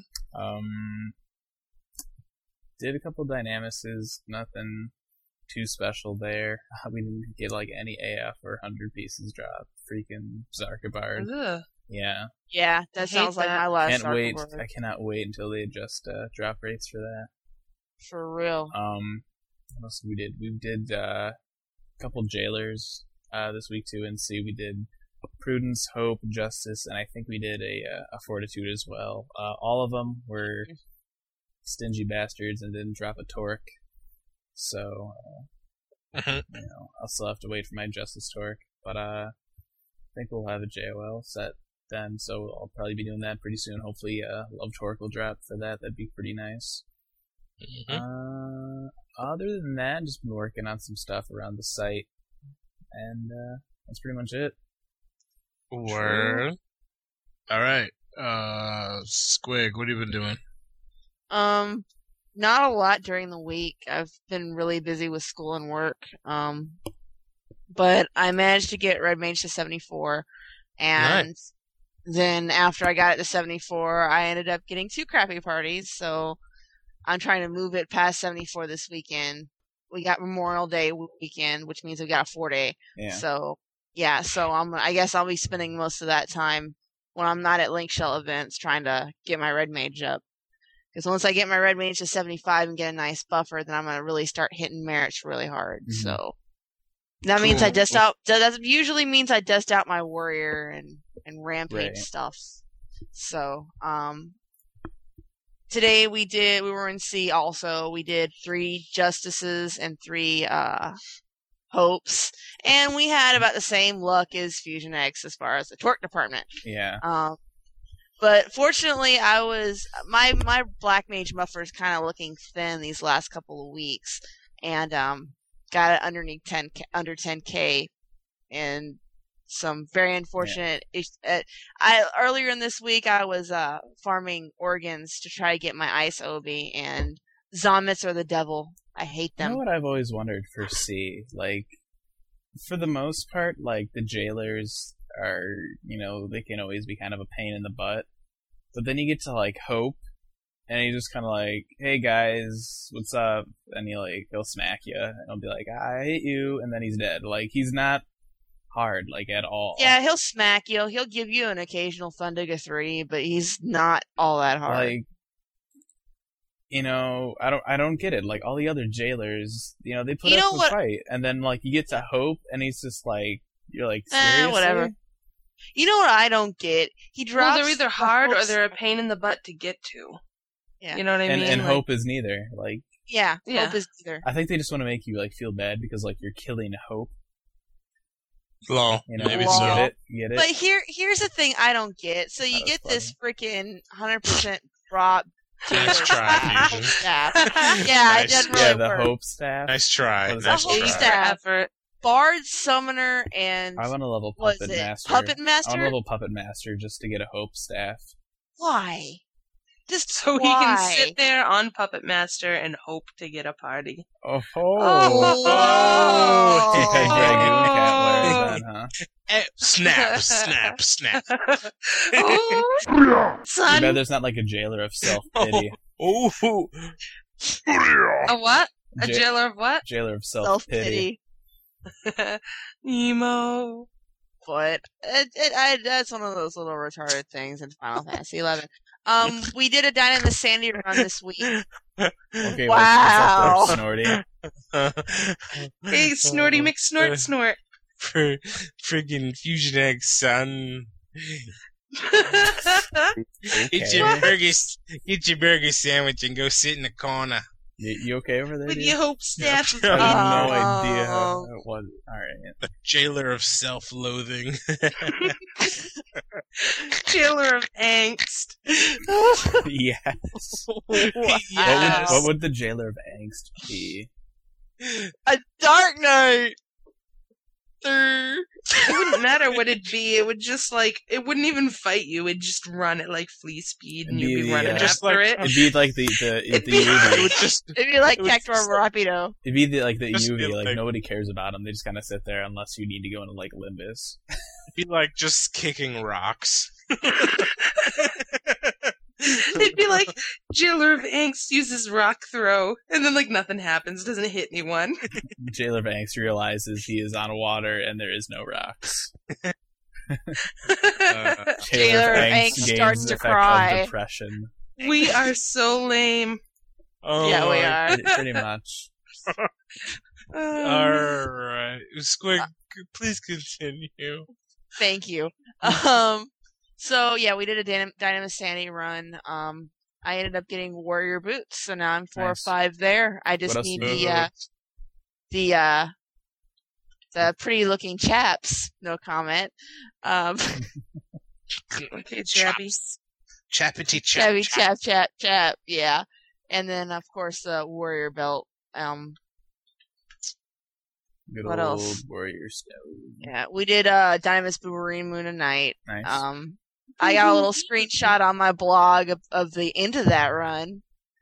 Did a couple Dynamices, nothing too special there. We didn't get like any AF or 100 pieces dropped. Freaking Zarkabard. Ugh. Yeah. Yeah, I that hate sounds like that. my last Can't wait. Zarkabard. I cannot wait until they adjust drop rates for that. For real. What else did we did? We did a couple Jailers this week too, and see we did Prudence, Hope, Justice, and I think we did a Fortitude as well. All of them were stingy bastards and didn't drop a Torque. So, I'll still have to wait for my Justice Torque, but I think we'll have a JOL set then, so I'll probably be doing that pretty soon. Hopefully, Love Torque will drop for that. That'd be pretty nice. Other than that, just been working on some stuff around the site, and that's pretty much it. Word. All right. Squig, what have you been doing? Not a lot during the week. I've been really busy with school and work. But I managed to get Red Mage to 74, and then after I got it to 74, I ended up getting 2 crappy parties, so I'm trying to move it past 74 this weekend. We got Memorial Day weekend, which means we got a 4-day. Yeah. So, yeah, so I guess I'll be spending most of that time when I'm not at Link Shell events trying to get my Red Mage up. Because once I get my Red Mage to 75 and get a nice buffer, then I'm going to really start hitting merits really hard. Mhm. So that means I Cool. dust out. That usually means I dust out my warrior and rampage Right. stuff. So today we were in C also. We did 3 justices and 3 hopes, and we had about the same luck as Fusion X as far as the torque department. Yeah. But fortunately, my Black Mage buffer is kind of looking thin these last couple of weeks, and got it under 10K, and some very unfortunate. Earlier in this week, I was farming organs to try to get my ice obi, and Zomets are the devil. I hate You know them. what I've always wondered for C? Like, for the most part, like, the jailers are, they can always be kind of a pain in the butt. But then you get to, like, Hope, and he's just kind of like, hey guys, what's up? And he'll smack you, and he'll be like, I hate you, and then he's dead. Like, he's not hard, like, at all. Yeah, he'll smack you. He'll give you an occasional Thundiga 3, but he's not all that hard. Like, I don't get it. Like, all the other jailers, they put up a fight, and then, like, you get to Hope, and he's just like, you're like, seriously? Whatever. You know what I don't get? He drops. Well, they're either hard or they're a pain in the butt to get to. Yeah. You know what I mean? And Like, Hope is neither. Like, Yeah, Yeah. Hope is either. I think they just want to make you, like, feel bad because, like, you're killing Hope. Lol. You Maybe Lol. so. Get it? But here's the thing I don't get. So you That was get this freaking 100% drop. Nice try, Fusion. Staff. Nice. Yeah, it doesn't really Yeah, the work. Hope staff. Nice try. What is Nice that? Hope try. staff. effort. Bard, Summoner, and I want to level was Puppet it Master. Puppet I want Master? to level Puppet Master just to get a Hope staff. Why? Just So he why? can sit there on Puppet Master and hope to get a party. Oh, Oh. because Dragoon Cat Oh. wears that, huh? Snap, snap, snap. Oh, Too Son, bad there's not like a jailer of self-pity. Oh, a what? A Ja- jailer of what? Jailer of self-pity. self-pity. Emo. But that's one of those little retarded things in Final Fantasy XI. We did a Dynamis Sandy run this week. Okay, Wow. what's up there, Snorty? Hey, Snorty McSnort Snort. Friggin' Fusion Egg, son. Get Okay. your burger sandwich and go sit in the corner. You okay over there? With dude? your hope staff. I have no Oh. idea how it was. Alright. Jailer of self-loathing. Jailer of angst. Yes. Wow. What would the Jailer of Angst be? A Dark Knight. It wouldn't matter what it'd be. It would just it wouldn't even fight you. It'd just run at like flea speed, and It'd you'd be be running the, just after like- it. It'd be like the It'd be- It UV. would just It'd be like It was Cactuar just- Rapido. It'd be the Just UV. feel Like like- nobody cares about them. They just kind of sit there unless you need to go into like Limbus. be like just kicking rocks. It'd be like Jailer of Angst uses rock throw, and then nothing happens, doesn't hit anyone. Jailer of Angst realizes he is on water and there is no rocks. Jailer of Angst gains starts the to effect cry. of depression. We are so lame. Oh, Yeah, we my- are. Pretty much. Alright. Squig, please continue. Thank you. So yeah, we did a Dynamis Sandy run. I ended up getting Warrior Boots, so now I'm 4 or Nice. 5 there. I just What else need do you the pretty looking chaps. No comment. Okay, Jabby. Chappity chap. Chap. Yeah, and then of course the Warrior Belt. Good What old else? Warrior Stone. Yeah, we did Dynamis Boomerang Moon and Night. Nice. I got a little screenshot on my blog of the end of that run.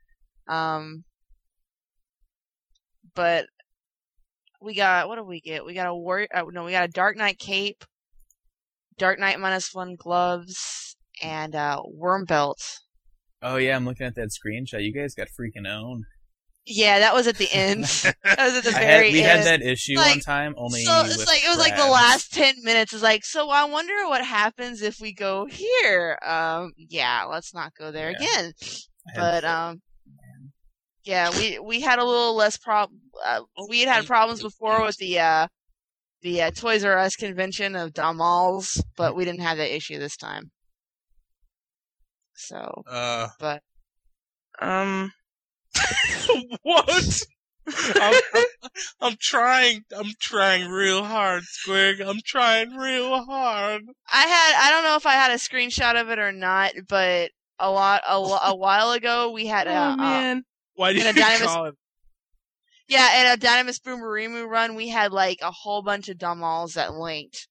But we got, what did we get? We got a Warrior, we got a Dark Knight cape, Dark Knight -1 gloves, and Worm belt. Oh yeah, I'm looking at that screenshot. You guys got freaking owned. Yeah, that was at the end. That was at the very We end. had that issue Like, one time. Only So it's with it was like the crabs. last 10 minutes. It's like, so I wonder what happens if we go here. Yeah, let's not go there Yeah. again. I had- But yeah, we had a little less we had problems before with the Toys R Us convention of Damals, but we didn't have that issue this time. So, but What? I'm trying real hard, Squig. I'm trying real hard. I don't know if I had a screenshot of it or not, but a while ago we had Oh man. Why did And you a Dynamis- call it? yeah, at a Dynamis Boomerimu run, we had like a whole bunch of Damals that linked.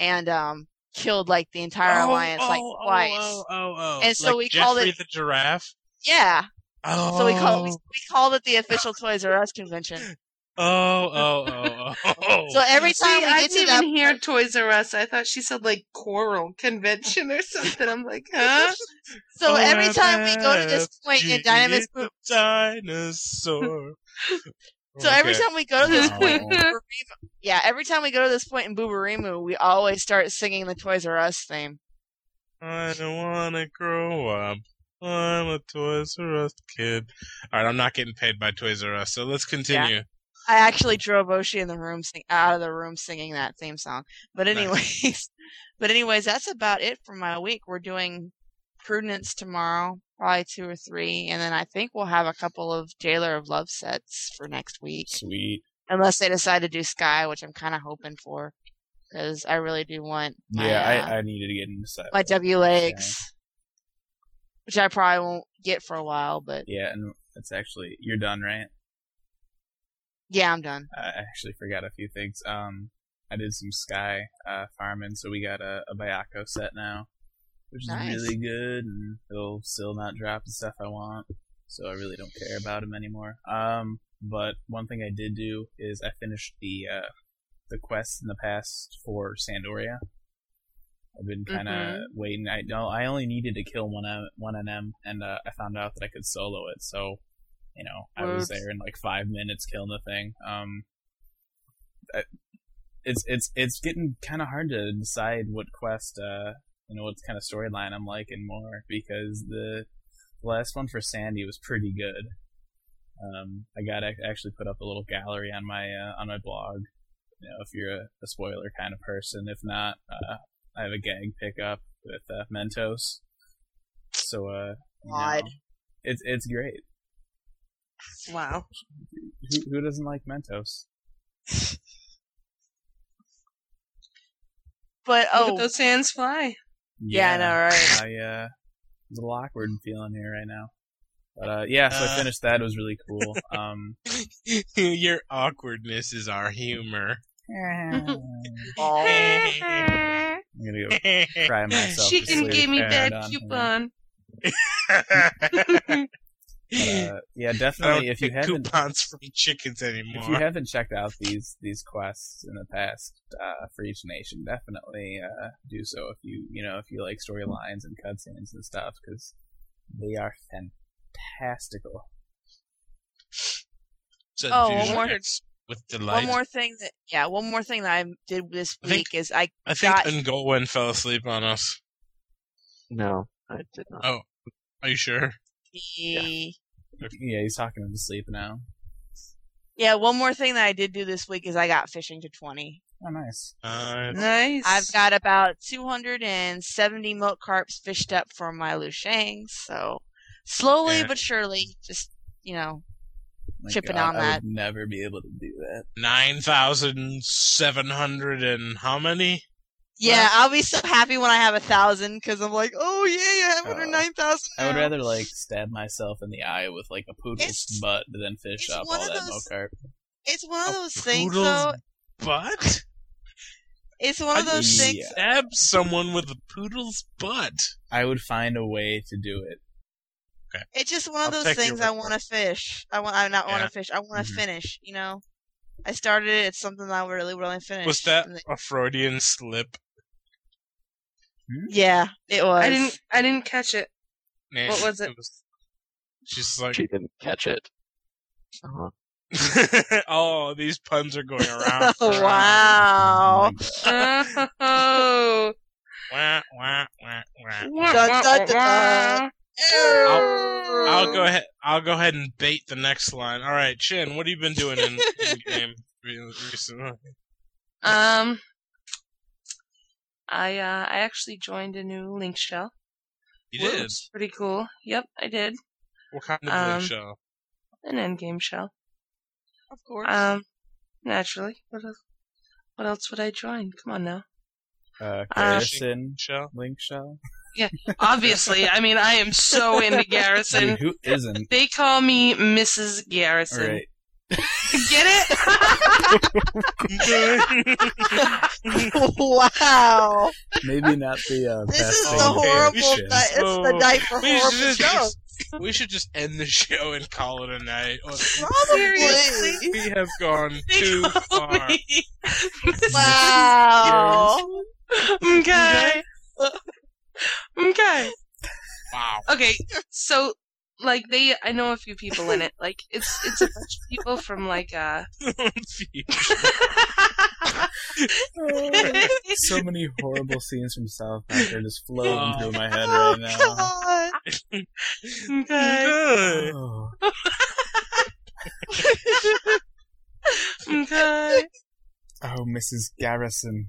and killed like the entire alliance like twice. And so like we Jeffrey called it the giraffe. yeah. Oh, So we called it the official Toys R Us convention. Oh. So every time See, we I get to didn't that even hear Toys R Us. I thought she said like choral convention or something. I'm like, huh? so every time we go to this point in Dynamis the dinosaur. So every Okay. time we go to this point in Oh. Boobaremu, every time we go to this point in Boobaremu, we always start singing the Toys R Us theme. I don't wanna grow up. I'm a Toys R Us kid. Alright, I'm not getting paid by Toys R Us, so let's continue. I actually drove Oshi in the room out of the room singing that theme song. But anyways, that's about it for my week. We're doing Prudence tomorrow, probably 2 or 3, and then I think we'll have a couple of Jailer of Love sets for next week. Sweet. Unless they decide to do Sky, which I'm kind of hoping for, because I really do want my, Yeah, I needed to get into set. my W legs, which I probably won't get for a while, but Yeah, and it's actually you're done, right? yeah, I'm done. I actually forgot a few things. I did some Sky farming, so we got a Bayako set now, which is Nice. really good, and it'll still not drop the stuff I want, so I really don't care about them anymore. But one thing I did do is I finished the quest in the past for Sandoria. I've been kind of waiting. I only needed to kill one NM, and I found out that I could solo it. So, I was Oops. there in like 5 minutes killing the thing. It's getting kind of hard to decide what quest, what kind of storyline I'm liking more, because the last one for Sandy was pretty good. I got actually put up a little gallery on my blog. If you're a spoiler kind of person. If not, I have a gag pickup with Mentos. So God. it's great. Wow. Who doesn't like Mentos? But Look at those hands fly. Yeah, I know, right? A little awkward feeling here right now. But so I finished that. It was really cool. Your awkwardness is our humor. I'm Oh. gonna go cry myself. to Chicken sleep. gave me bad Done. coupon. But, yeah, I definitely. don't If you get haven't, coupons from chickens if you anymore. haven't checked out these quests in the past for each nation, definitely do so. If you like storylines and cutscenes and stuff, because they are fantastical. So Oh, Fusion one more- Arts with delight. One more thing that I did this I think- week is I I think got Ngolwen fell asleep on us. No, I did not. Oh, are you sure? the Yeah, he's talking him to sleep now. one more thing that I did do this week is I got fishing to 20. Oh, nice. Nice. I've got about 270 milk carps fished up for my Lushangs, so slowly Yeah. but surely, just My chipping God, on I that. would never be able to do that. 9,700 and how many? Yeah, I'll be so happy when I have 1,000 because I'm like, oh yeah, I have under Oh. 9,000. I would now. rather stab myself in the eye with a poodle's It's- butt than fish it's up one all of that those- mocarp. It's one of A those things, poodle's though. Butt? It's one of How do those you things. stab someone with a poodle's butt? I would find a way to do it. It's just one of I'll those take your things I word want to fish. I want Yeah. to fish. I want to Mhm. finish. I started it. It's something I really, really finish. Was that And a Freudian slip? Yeah, it was. I didn't catch it. Nah, What was it? She's like, She didn't catch it. oh, these puns are going around. Oh, wow. Oh. Wah, wah, wah, wah. Dun, dun, dun. I'll go ahead. I'll go ahead and bait the next line. All right, Chin, what have you been doing in game recently? I actually joined a new Link shell. You did. It's pretty cool. Yep, I did. What kind of Um, show? An endgame shell. Of course. Naturally. What else would I join? Come on now. Garrison Show? Link Shell. Obviously, I mean, I am so into Garrison. Dude, who isn't? They call me Mrs. Garrison. Right. Get it? Wow. Maybe not the This best is thing the in horrible. fiction. It's the night for We horrible should jokes. we should just end the show and call it a night. Probably. We have gone too far. Wow. Okay. Okay. Wow. Okay. So, like, I know a few people in it. Like, it's a bunch of people from like So many horrible scenes from South Park are just floating through my head Oh, right now. God. Okay. Oh. Okay. Oh, Mrs. Garrison.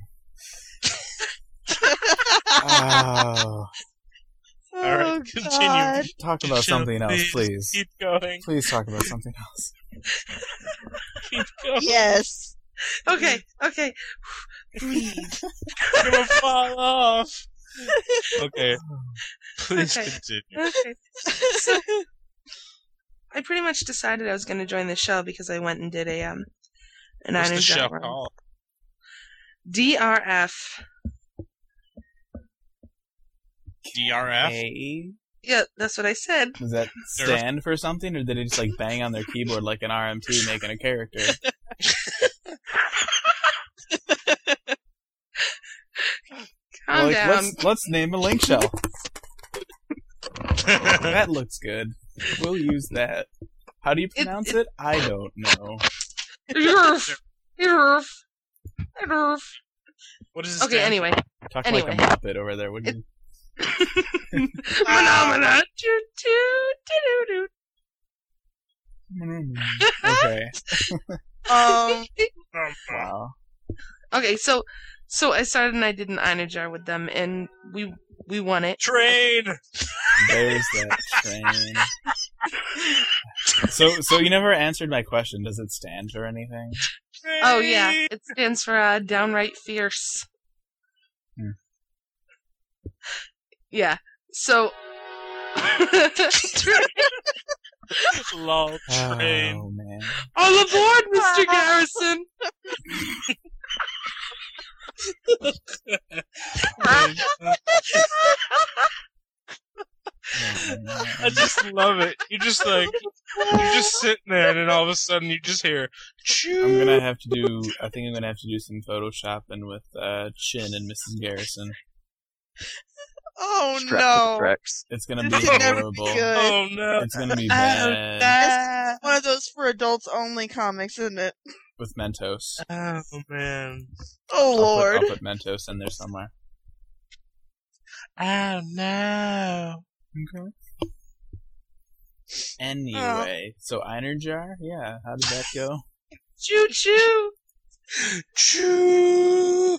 Oh. All right, Oh, continue. God. Talk about something else, please. Keep going. Please talk about something else. Keep going. Yes. Okay. Okay. Breathe. I'm gonna fall off. Okay. Please Okay. continue. Okay. So, I pretty much decided I was going to join the show because I went and did an What's Iron the show Giant run. called? DRF. DRF? Hey. Yeah, that's what I said. Does that stand for something, or did they just like bang on their keyboard like an RMT making a character? Calm Like, down. let's name a link shell. That looks good. We'll use that. How do you pronounce it? I don't know. Yerf. Yerf. Yerf. What is this? Okay, anyway. Talk Anyway. like a Muppet over there, wouldn't you? Phenomena. Doo, doo, doo, doo, Okay. Um. Wow. doo. Okay, so I started and I did an Einerjar with them, and we won it. Train! There's that train. So you never answered my question. Does it stand for anything? Oh yeah, it stands for downright fierce. Hmm. Yeah. So. Lol, train. Oh man. All aboard, Mr. Garrison. I just love it. You're just sitting there, and then all of a sudden you just hear, choo. I'm gonna have to do. I think I'm gonna have to do some photoshopping with Chin and Mrs. Garrison. Oh Strapped no. with Drex. It's gonna be This is never horrible. good. Oh no. It's gonna be Oh, bad One of those for adults only comics, isn't it? with Mentos. Oh man. Oh Lord. I'll put Mentos in there somewhere. Oh no. Okay. Anyway, so Einerjar, yeah. How did that go? Choo choo. Choo.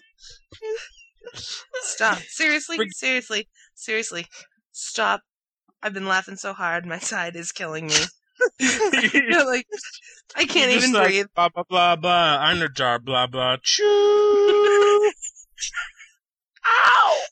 Stop. Seriously. Stop. I've been laughing so hard, my side is killing me. Like, I can't Just even like, breathe. Blah blah blah blah. Einerjar, blah blah. Choo. Ow!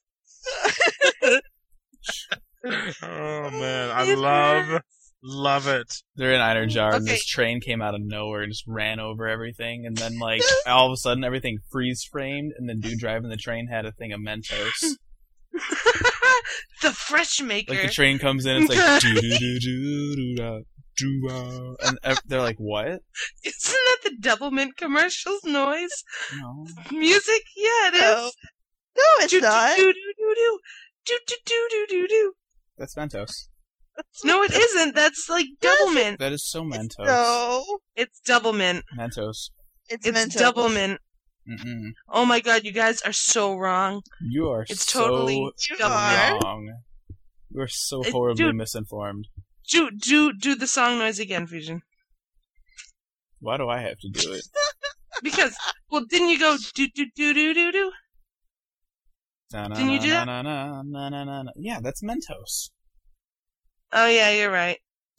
Oh man, I love it. They're in Einerjar, and Okay. this train came out of nowhere and just ran over everything, and then, like, all of a sudden everything freeze-framed, and the dude driving the train had a thing of Mentos. The Fresh Maker. Like, the train comes in, it's like, doo-doo-doo-doo-da, and they're like, what? Isn't that the Doublemint commercials noise? No. Music? Yeah, it No. is. No, it's not. Do do do do do do do do do do. That's Mentos. No, it isn't. That's like Doublemint. That is so Mentos. No. It's Doublemint. Mentos. It's It's Mentos. Doublemint. Mm-mm. Oh my god, you guys are so wrong. You are It's so totally Doublemint. wrong. You are so It- horribly dude. misinformed. Do the song noise again, Fusion. Why do I have to do it? Because, well, didn't you go do do do do do do? Didn't you do that? Na-na-na-na-na-na-na-na. Yeah, that's Mentos. Oh yeah, you're right.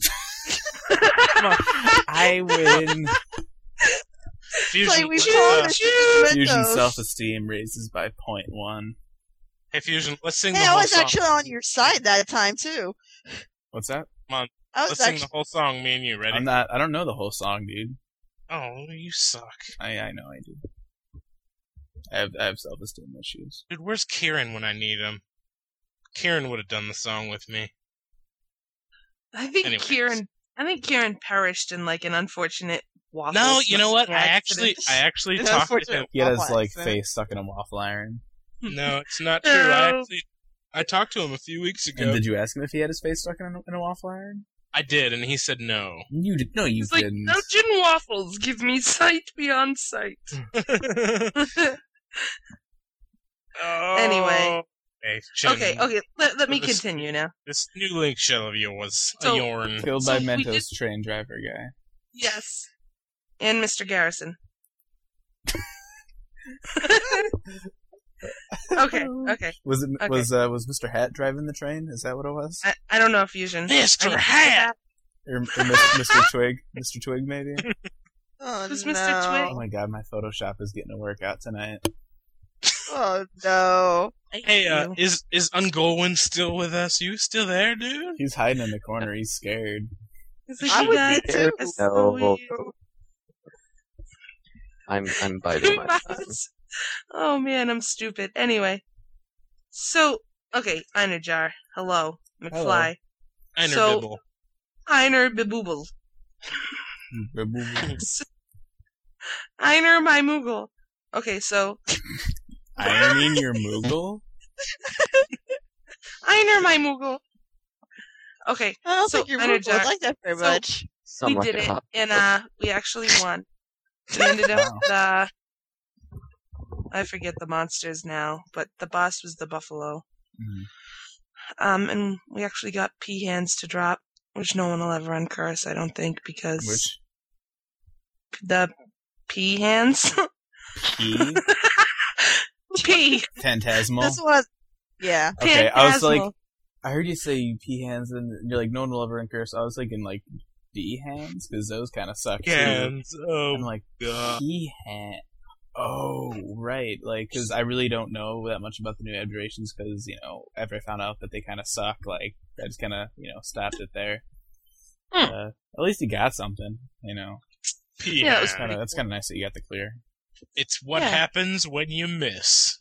I win. Fusion, Like we let's, called it Fusion Mentos. self-esteem raises by 0.1. hey Fusion, let's sing Hey, the I whole was song. actually on your side that time too. What's that? I was Let's sing actually. the whole song. Me and you ready? I don't know the whole song, dude. Oh, you suck. I know I do. I have self-esteem issues. Dude, where's Kieran when I need him? Kieran would have done the song with me. I think Anyways. Kieran perished in like an unfortunate waffle. No, you know what? I accident. actually An talked to him. unfortunate He had his waffle like accident. face stuck in a waffle iron. No, it's not true. No. I talked to him a few weeks ago. And did you ask him if he had his face stuck in a waffle iron? I did, and he said no. You did. No, you It's like, didn't. Belgian waffles give me sight beyond sight. Anyway. Hey, Jen, Okay, let me This- continue now. This new link shell of yours, So- a Yorn. Killed So by we Mentos train driver guy. Yes. And Mr. Garrison. Okay. Was it Okay. was Mr. Hat driving the train? Is that what it was? I don't know, Fusion. Mr. I- Hat! Or Mr. Twig? Mr. Twig, maybe? Oh, Who's no. Mr. Twig? Oh my god, my Photoshop is getting a workout tonight. Oh, no. Hey, you. is Ungolwyn still with us? You still there, dude? He's hiding in the corner. He's scared. It's like, I you would guys be too. are so No. weird. I'm biding my time. Oh man, I'm stupid. Anyway. So, okay, Einerjar. Hello. McFly. Einer So- Bibble. Einer Bibooble. Einer my Moogle. Okay, so, Ironing your Moogle? Einer my Moogle. Okay, I don't So, think your Einer move would Jar- like that very so- much. Some we like did a it, hot- and we actually won. We ended up with I forget the monsters now, but the boss was the buffalo. Mhm. And we actually got Peahens to drop, which no one will ever uncurse, I don't think, because Which the Peahens. key? P. Phantasmal? This was, yeah. Okay, I was like, Phantasmal. I heard you say P hands, and you're like, no one will ever incurse. I was thinking like D hands because those kind of suck too. Hands. Oh, I'm like God. P hand. Oh, right. Like, because I really don't know that much about the new aberrations. Because after I found out that they kind of suck, like I just kind of stopped it there. At least you got something. Yeah, it was Peahan. That's kind of nice that you got the clear. It's what Yeah. happens when you miss.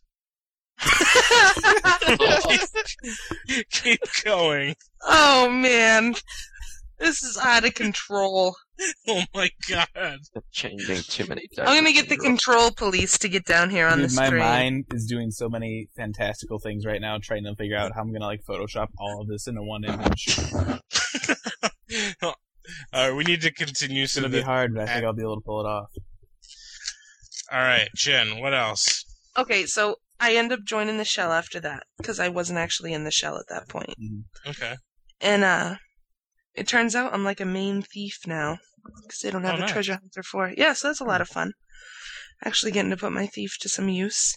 Keep going. Oh man, this is out of control. Oh my god. Changing too many. I'm gonna get the control police to get down here on Dude, this my train. mind is doing so many fantastical things right now, trying to figure out how I'm gonna like Photoshop all of this into one image. It's We need to continue so gonna be that. hard, but I think I'll be able to pull it off. Alright, Jen, what else? Okay, so I end up joining the shell after that because I wasn't actually in the shell at that point. Okay. And it turns out I'm like a main thief now because they don't have Oh, a nice. treasure hunter for it. Yeah, so that's a lot of fun. Actually getting to put my thief to some use.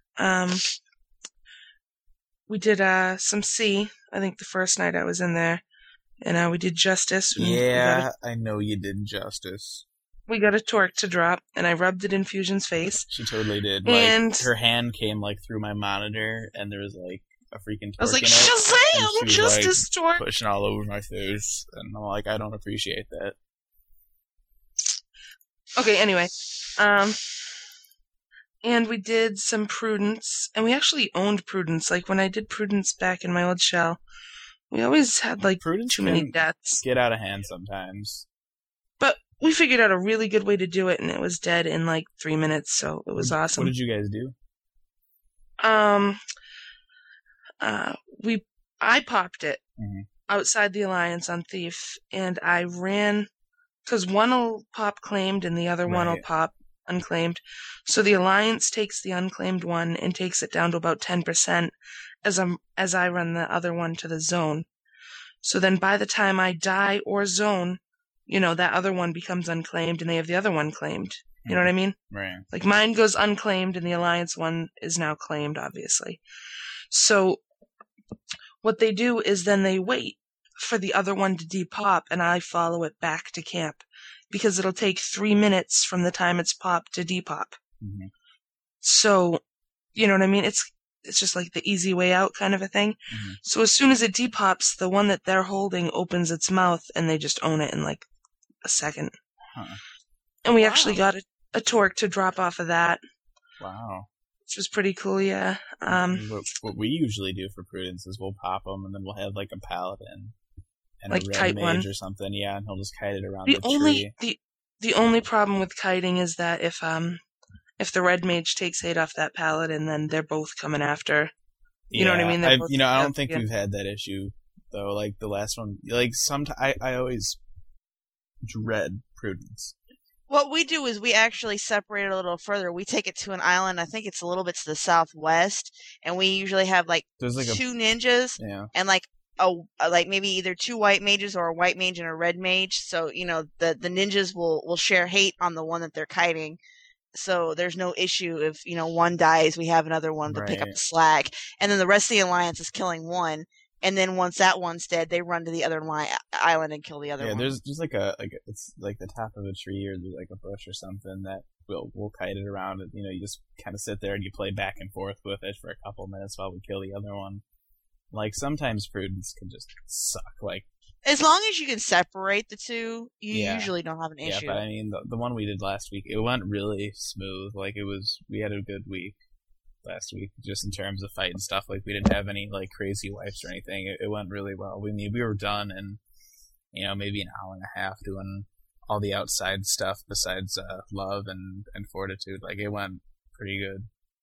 We did some C. I think the first night I was in there, and we did justice. and Yeah, I know you did justice. we got a torque to drop, and I rubbed it in Fusion's face. She totally did. Like, And- her hand came like through my monitor, and there was like a freaking torque I was like, in it, and Shazam! she was, Justice torque! pushing all over my face, and I'm like, I don't appreciate that. Okay, anyway. And we did some Prudence, and we actually owned Prudence. Like, when I did Prudence back in my old shell, we always had, like, Prudence too many can deaths. get out of hand sometimes. But we figured out a really good way to do it, and it was dead in, like, 3 minutes, so it was awesome. What did you guys do? I popped it Mhm. outside the Alliance on Thief, and I ran, because one will pop claimed and the other one will Right. pop unclaimed. So the Alliance takes the unclaimed one and takes it down to about 10% as I run the other one to the zone. So then by the time I die or zone, that other one becomes unclaimed and they have the other one claimed. You know what I mean? Right. Like mine goes unclaimed and the Alliance one is now claimed, obviously. So what they do is then they wait for the other one to depop and I follow it back to camp because it'll take 3 minutes from the time it's popped to depop. Mhm. So, you know what I mean? It's just like the easy way out kind of a thing. Mhm. So as soon as it depops, the one that they're holding opens its mouth and they just own it in like a second. Huh. And we Wow. actually got a torque to drop off of that, Wow. which was pretty cool, yeah. What we usually do for Prudence is we'll pop them, and then we'll have like a paladin and Like a red kite mage one. or something. Yeah, and he'll just kite it around The the only tree. the only problem with kiting is that if the red mage takes 8 off that paladin, then they're both coming after. You know what I mean? They're both I don't think yeah. we've had that issue though. Like the last one, like I always dread Prudence. What we do is we actually separate it a little further. We take it to an island. I think it's a little bit to the southwest, and we usually have like There's like 2 ninjas yeah. and like like maybe either 2 white mages or a white mage and a red mage. So the ninjas will share hate on the one that they're kiting. So there's no issue if one dies, we have another one to pick up Right. the slack, and then the rest of the alliance is killing one. And then once that one's dead, they run to the other island and kill the other Yeah, one. there's just it's like the top of a tree or there's like a bush or something that we'll kite it around. And, you just kind of sit there and you play back and forth with it for a couple minutes while we kill the other one. Like sometimes Prudence can just suck. Like As long as you can separate the two, you Yeah. usually don't have an yeah, issue. but I mean the one we did last week, it went really smooth. Like we had a good week last week, just in terms of fight and stuff. Like we didn't have any like crazy wipes or anything. It went really well. We were done in maybe an hour and a half doing all the outside stuff besides love and fortitude. Like it went pretty good.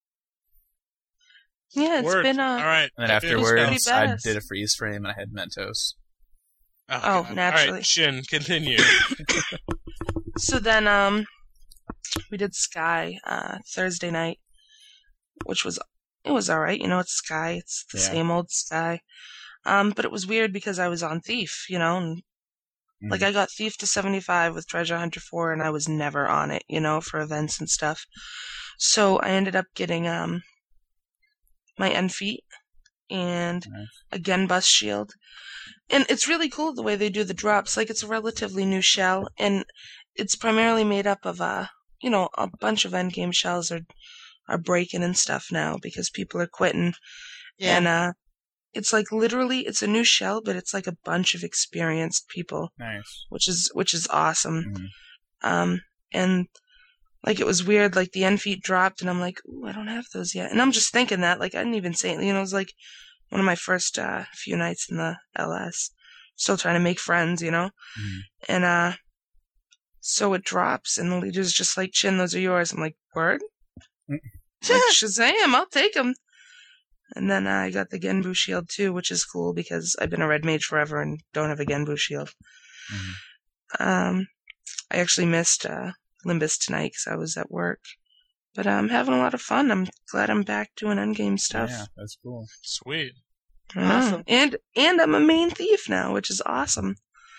Yeah, it's Work. been All right. And then That feels afterwards, pretty I badass. did a freeze frame and I had Mentos. Oh, Oh, God. naturally. All right, Shin, continue. So then we did Sky Thursday night, which was all right. It's Sky. It's the Yeah. same old Sky. But it was weird because I was on Thief, and like I got Thief to 75 with Treasure Hunter 4, and I was never on it, for events and stuff. So I ended up getting my Enfeet and Nice. a Gen Bus shield. And it's really cool the way they do the drops. Like, it's a relatively new shell, and it's primarily made up of, a bunch of endgame shells are breaking and stuff now because people are quitting. Yeah. And, it's like literally, it's a new shell, but it's like a bunch of experienced people, Nice. which is awesome. Mhm. And like it was weird, like the Enfeet dropped, and I'm like, ooh, I don't have those yet. And I'm just thinking that, like, I didn't even say it. It was like one of my first few nights in the LS. Still trying to make friends, And so it drops, and the leader's just like, Chin, those are yours. I'm like, word? Like, Shazam, I'll take them. And then I got the Genbu shield too, which is cool because I've been a red mage forever and don't have a Genbu shield. Mhm. I actually missed Limbus tonight because I was at work. But I'm having a lot of fun. I'm glad I'm back doing endgame stuff. Yeah, that's cool. Sweet. I know. Awesome. And I'm a main thief now, which is awesome.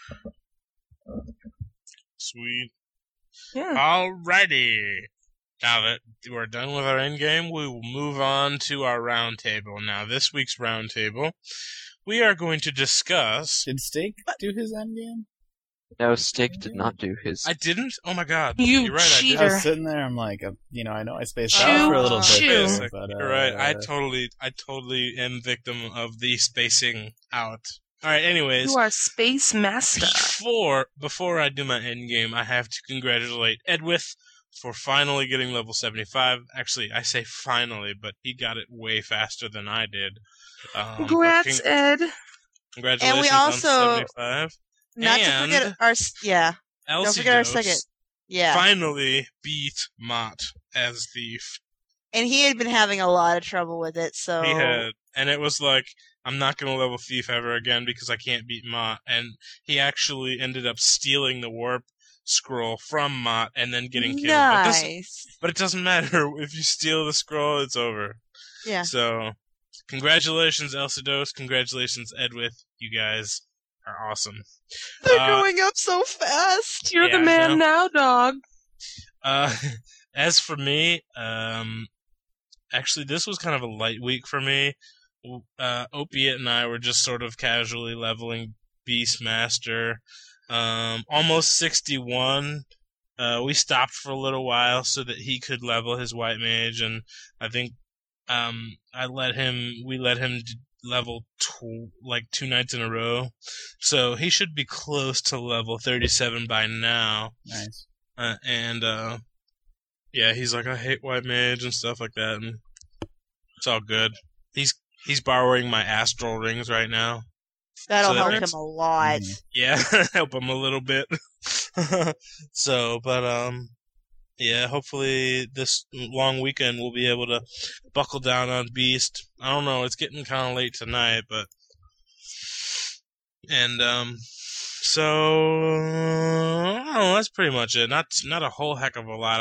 Sweet. Yeah. Alrighty. Now that we're done with our endgame, we will move on to our roundtable. Now, this week's roundtable, we are going to discuss... Did Steak do his endgame? No, Stick did not do his. I didn't? Oh my god. You You're right, cheater. I Sure. was sitting there. I'm like, I know I spaced Chew, out for a little bit. chew. there, but, You're right. I totally am victim of the spacing out. Alright, anyways. You are Space Master. Before I do my end game, I have to congratulate Edwith for finally getting level 75. Actually, I say finally, but he got it way faster than I did. Congrats, Ed. Congratulations And we also- on 75. Not to And forget Elsie forget our Dose second. Yeah. finally beat Mott as Thief. And he had been having a lot of trouble with it, so He had, and it was like, I'm not going to level Thief ever again because I can't beat Mott. And he actually ended up stealing the warp scroll from Mott and then getting killed. nice. But it doesn't matter. If you steal the scroll, it's over. Yeah. So, congratulations, Elsidos. Congratulations, Edwith. You guys are awesome. They're going up so fast. You're Yeah, the I man now, dog. As for me, actually, this was kind of a light week for me. Opiate and I were just sort of casually leveling Beastmaster. Almost 61. We stopped for a little while so that he could level his white mage, and I think we let him level 2 nights in a row. So he should be close to level 37 by now. Nice. Yeah, he's like, I hate white mage and stuff like that, and it's all good. He's borrowing my astral rings right now. That'll So that help makes- him a lot. Mhm. Yeah, help him a little bit. Yeah, hopefully this long weekend we'll be able to buckle down on Beast. I don't know, it's getting kind of late tonight, but so I don't know, that's pretty much it. Not a whole heck of a lot.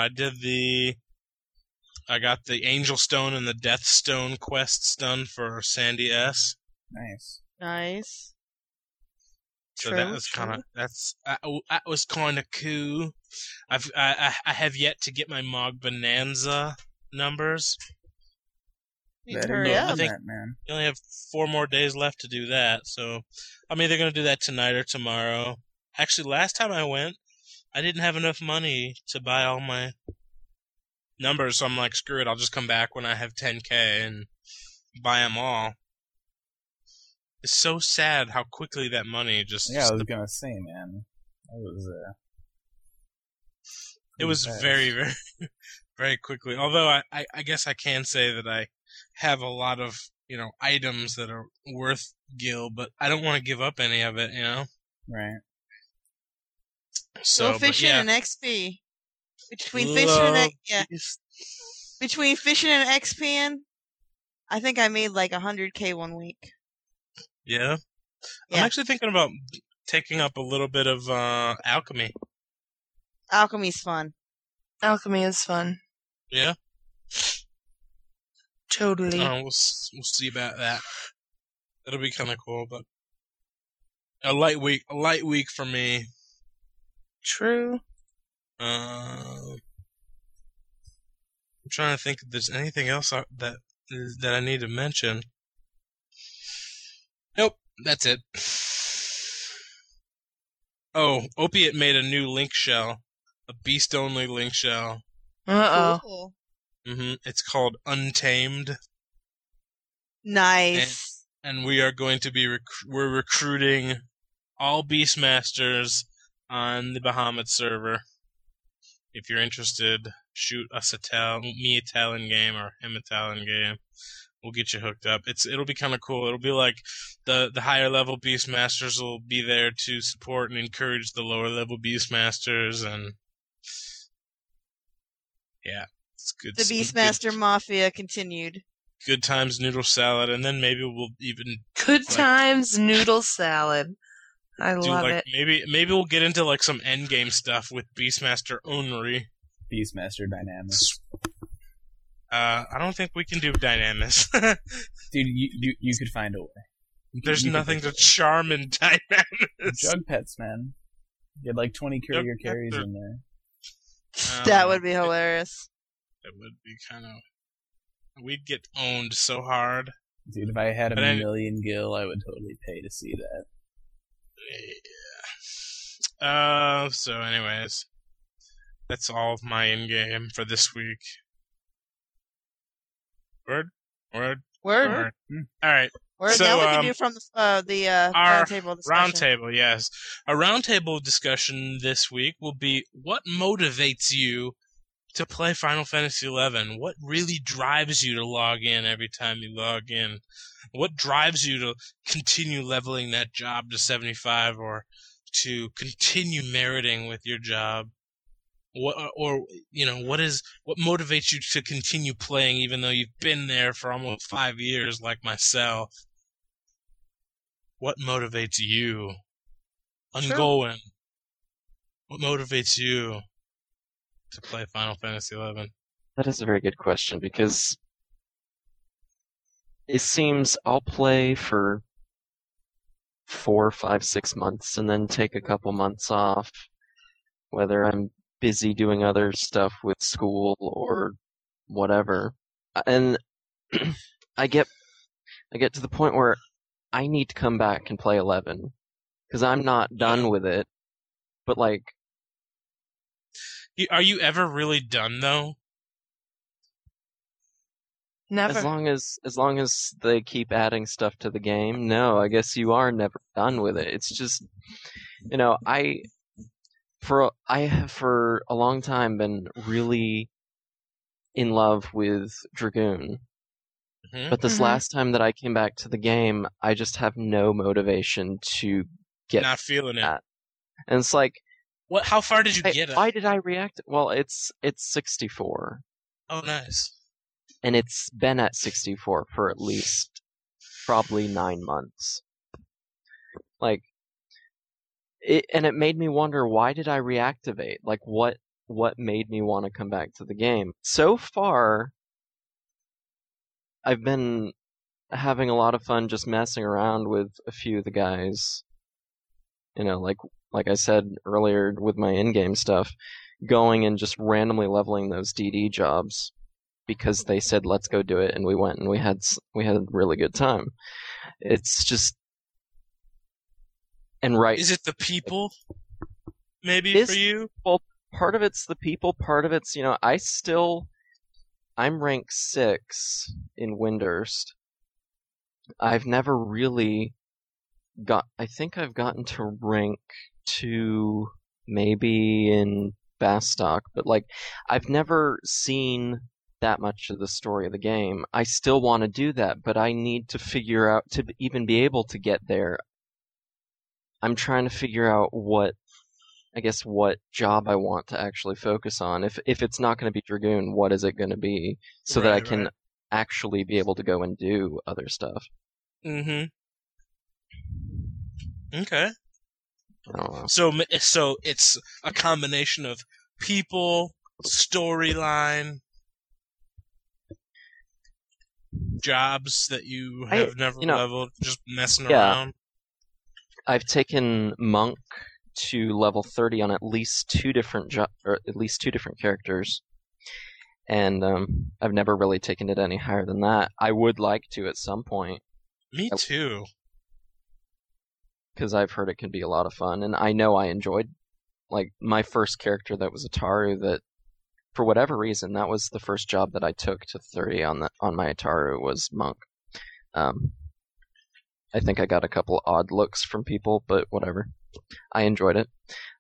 I got the Angel Stone and the Death Stone quests done for Sandy S. Nice. Nice. So True, that was true. that was kind of cool. I have yet to get my Mog Bonanza numbers. You Better hurry get up. on think- that, man. You only have 4 more days left to do that, so I'm either going to do that tonight or tomorrow. Actually, last time I went, I didn't have enough money to buy all my numbers, so I'm like, screw it, I'll just come back when I have 10K and buy them all. It's so sad how quickly that money just... Yeah, I was gonna say, man. That was it was fast. very, very, very quickly. Although I guess I can say that I have a lot of, items that are worth gil, but I don't want to give up any of it, right. So, Go fishing but yeah. and XP. Between fishing and Love between fishing and XPing, I think I made like 100K one week. Yeah. Yeah. I'm actually thinking about taking up a little bit of alchemy. Alchemy's fun. Alchemy is fun. Yeah. Totally. We'll see about that. That'll be kind of cool, but a light week for me. True. I'm trying to think if there's anything else that I need to mention. Nope, that's it. Oh, Opiate made a new link shell, a beast-only link shell. Uh-oh. Cool. It's called Untamed, Nice. and we are going to be we're recruiting all Beastmasters on the Bahamut server. If you're interested, shoot us me a Talon game or him a Talon game. We'll get you hooked up. It'll be kind of cool. It'll be like the higher level Beastmasters will be there to support and encourage the lower level Beastmasters, and yeah, it's good. The Beastmaster Mafia continued. Good times, noodle salad, and then maybe we'll even Good like- times, noodle salad. I do love like it. maybe we'll get into like some endgame stuff with Beastmaster Onry. Beastmaster Dynamics. I don't think we can do Dynamis. Dude, you could find a way. There's You could nothing fix to charm in Dynamis. Jug pets, man. Get like 20 courier Jug carries pets are- in there. That would be hilarious. It would be kind of. We'd get owned so hard. Dude, if I had a But I- million gil, I would totally pay to see that. Yeah. So anyways, that's all of my in-game for this week. Word? Word. All right. Word. So, Now we can do from the our roundtable discussion. Roundtable, yes. A roundtable discussion this week will be what motivates you to play Final Fantasy XI? What really drives you to log in every time you log in? What drives you to continue leveling that job to 75 or to continue meriting with your job? What motivates you to continue playing even though you've been there for almost 5 years like myself? What motivates you? Ongoing. What motivates you to play Final Fantasy XI? That is a very good question because it seems I'll play for 4, 5, 6 months and then take a couple months off, whether I'm busy doing other stuff with school or whatever. And I get to the point where I need to come back and play 11 because I'm not done with it. But like, Are you ever really done though? Never. as long as they keep adding stuff to the game, no, I guess you are never done with it. It's just, I have for a long time been really in love with Dragoon. Mhm. But this Mhm. last time that I came back to the game, I just have no motivation to get Not feeling it. that. And it's like, What? How far did you get? why did I react? Well, it's 64, Oh, nice. and it's been at 64 for at least probably 9 months. Like, it made me wonder, why did I reactivate? Like, what made me want to come back to the game? So far, I've been having a lot of fun just messing around with a few of the guys. You know, like I said earlier with my in-game stuff, going and just randomly leveling those DD jobs because they said let's go do it, and we went and we had a really good time. It's just Is it the people? Maybe Is- for you? Part of it's the people, part of it's, I'm rank 6 in Windurst. I've never really I think I've gotten to rank 2 maybe in Bastock, but I've never seen that much of the story of the game. I still want to do that, but I need to figure out, to even be able to get there, I'm trying to figure out what job I want to actually focus on. If it's not going to be Dragoon, what is it going to be, so that I Right, can right. actually be able to go and do other stuff. Mm-hmm. Okay. I don't know. So it's a combination of people, storyline, jobs that you have never leveled, just messing around. I've taken Monk to level 30 on at least 2 different characters, and I've never really taken it any higher than that. I would like to at some point, Me too. because I've heard it can be a lot of fun, and I know I enjoyed, my first character that was Ataru, that for whatever reason, that was the first job that I took to 30 on my Ataru, was Monk. I think I got a couple odd looks from people, but whatever. I enjoyed it.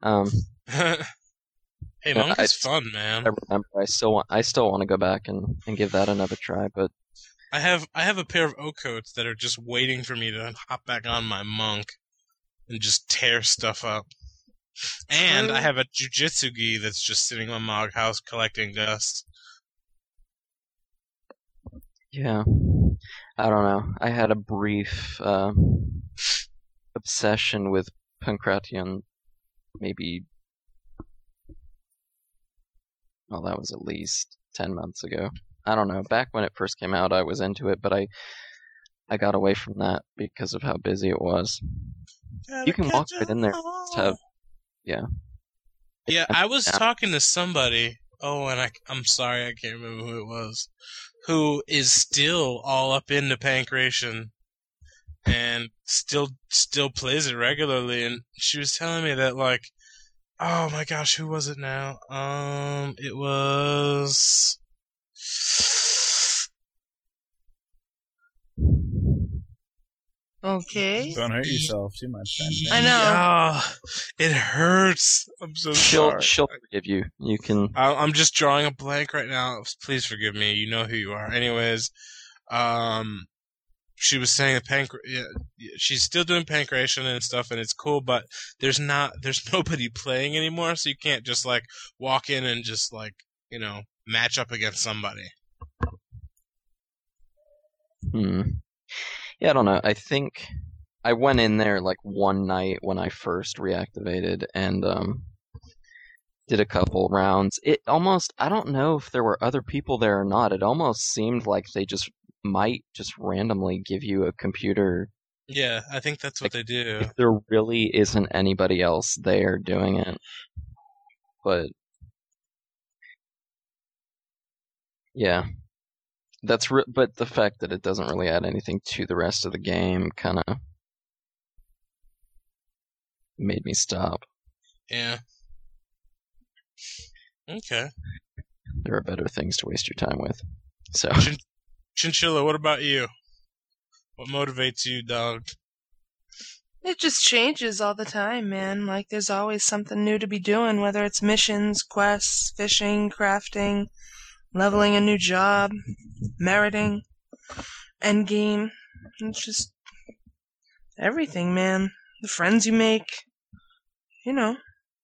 Hey, Monk is fun, man. I remember. I still want to go back and give that another try, but I have a pair of O-coats that are just waiting for me to hop back on my Monk and just tear stuff up. And I have a Jujitsu gi that's just sitting on Mog House collecting dust. yeah, I don't know. I had a brief obsession with Pancration, maybe. Well, that was at least 10 months ago. I don't know. Back when it first came out, I was into it, but I got away from that because of how busy it was. You can walk right in there. Just have, yeah. Yeah, I was talking to somebody. Oh, and I'm sorry, I can't remember who it was. Who is still all up into Pancration and still plays it regularly. And she was telling me that, oh my gosh, who was it now? It was. Okay. Don't hurt yourself too much, then. I know. Ah, it hurts. I'm so sorry. She'll forgive you. You can. I'm just drawing a blank right now. Please forgive me. You know who you are. Anyways, she was saying that she's still doing Pancration and stuff, and it's cool, but there's nobody playing anymore, so you can't just walk in and just match up against somebody. Yeah, I don't know. I think I went in there one night when I first reactivated and did a couple rounds. It almost, I don't know if there were other people there or not. It almost seemed like they might just randomly give you a computer. Yeah, I think that's what they do. If there really isn't anybody else there doing it. But yeah. But the fact that it doesn't really add anything to the rest of the game kind of made me stop. Yeah. Okay. There are better things to waste your time with. So, Chinchilla, what about you? What motivates you, dog? It just changes all the time, man. Like, there's always something new to be doing, whether it's missions, quests, fishing, crafting, leveling a new job, meriting, endgame. It's just everything, man. The friends you make, you know.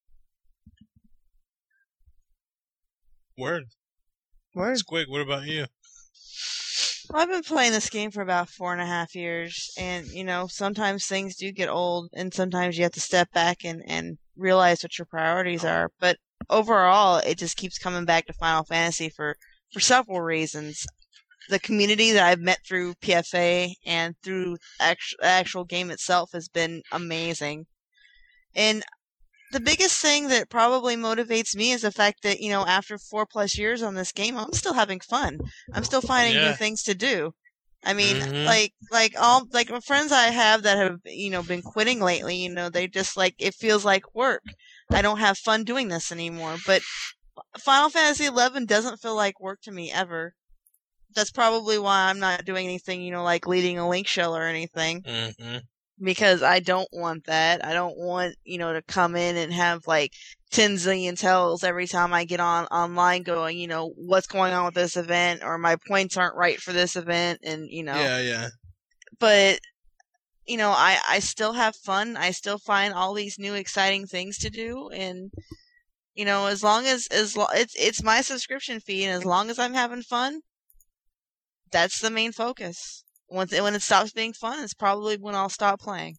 Word. Word. Squig, what about you? Well, I've been playing this game for about 4.5 years, and sometimes things do get old, and sometimes you have to step back and realize what your priorities are. But overall, it just keeps coming back to Final Fantasy for several reasons. The community that I've met through PFA and through the actual game itself has been amazing. And the biggest thing that probably motivates me is the fact that, after 4+ years on this game, I'm still having fun. I'm still finding new things to do. I mean, like my friends I have that have, been quitting lately, they just it feels like work. I don't have fun doing this anymore. But Final Fantasy XI doesn't feel like work to me ever. That's probably why I'm not doing anything, like leading a link shell or anything. Mm-hmm. Because I don't want that. I don't want, to come in and have 10 zillion tells every time I get online going, what's going on with this event, or my points aren't right for this event, and Yeah. But I still have fun. I still find all these new exciting things to do, and as long as it's my subscription fee, and as long as I'm having fun, that's the main focus. When it stops being fun, it's probably when I'll stop playing.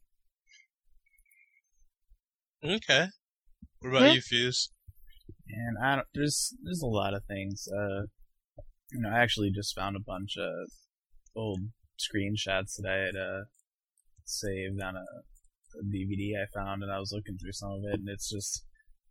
Okay. What about you, Fuse? And there's a lot of things. I actually just found a bunch of old screenshots that I had saved on a DVD I found, and I was looking through some of it, and it's just,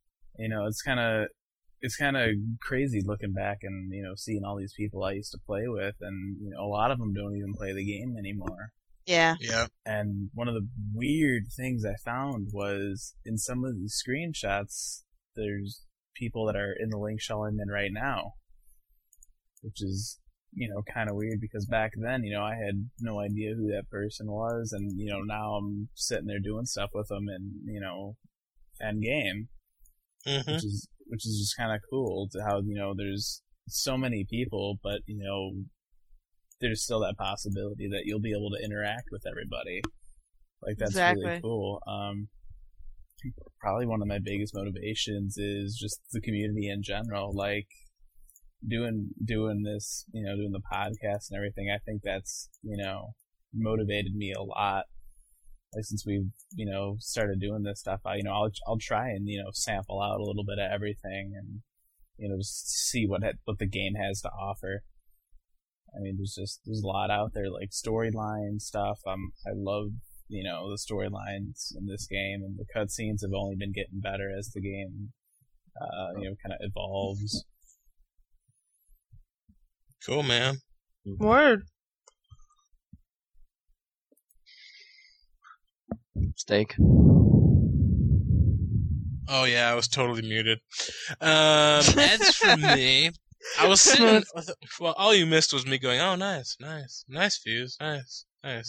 it's kind of crazy looking back and, seeing all these people I used to play with, and, a lot of them don't even play the game anymore. Yeah. Yeah. And one of the weird things I found was in some of these screenshots, there's people that are in the link shell I'm in right now, which is, kind of weird because back then, I had no idea who that person was, and, now I'm sitting there doing stuff with them in, end game, Mm-hmm. which is just kind of cool to how, there's so many people, but, there's still that possibility that you'll be able to interact with everybody. That's exactly. Really cool. Probably one of my biggest motivations is just the community in general. Doing this, doing the podcast and everything. I think that's, motivated me a lot. Since we've, started doing this stuff, I'll try and, sample out a little bit of everything and, just see what the game has to offer. I mean, there's a lot out there, like storyline stuff. I love, the storylines in this game, and the cutscenes have only been getting better as the game, kind of evolves. Cool, man. Word. Steak. Oh yeah, I was totally muted. As for me, I was sitting. Well, all you missed was me going, "Oh, nice, Fuse, nice."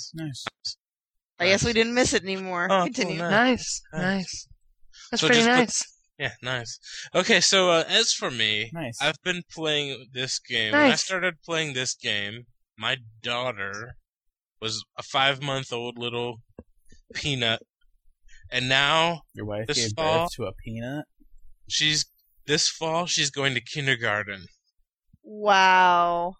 I guess we didn't miss it anymore. Oh, Continue. cool, Nice. That's So pretty just nice. Yeah, nice. Okay, so as for me, Nice. I've been playing this game. When I Nice. started playing this game, my daughter was a 5-month-old little peanut, and now Your wife this gave fall- birth to a peanut? this fall she's going to kindergarten. Wow.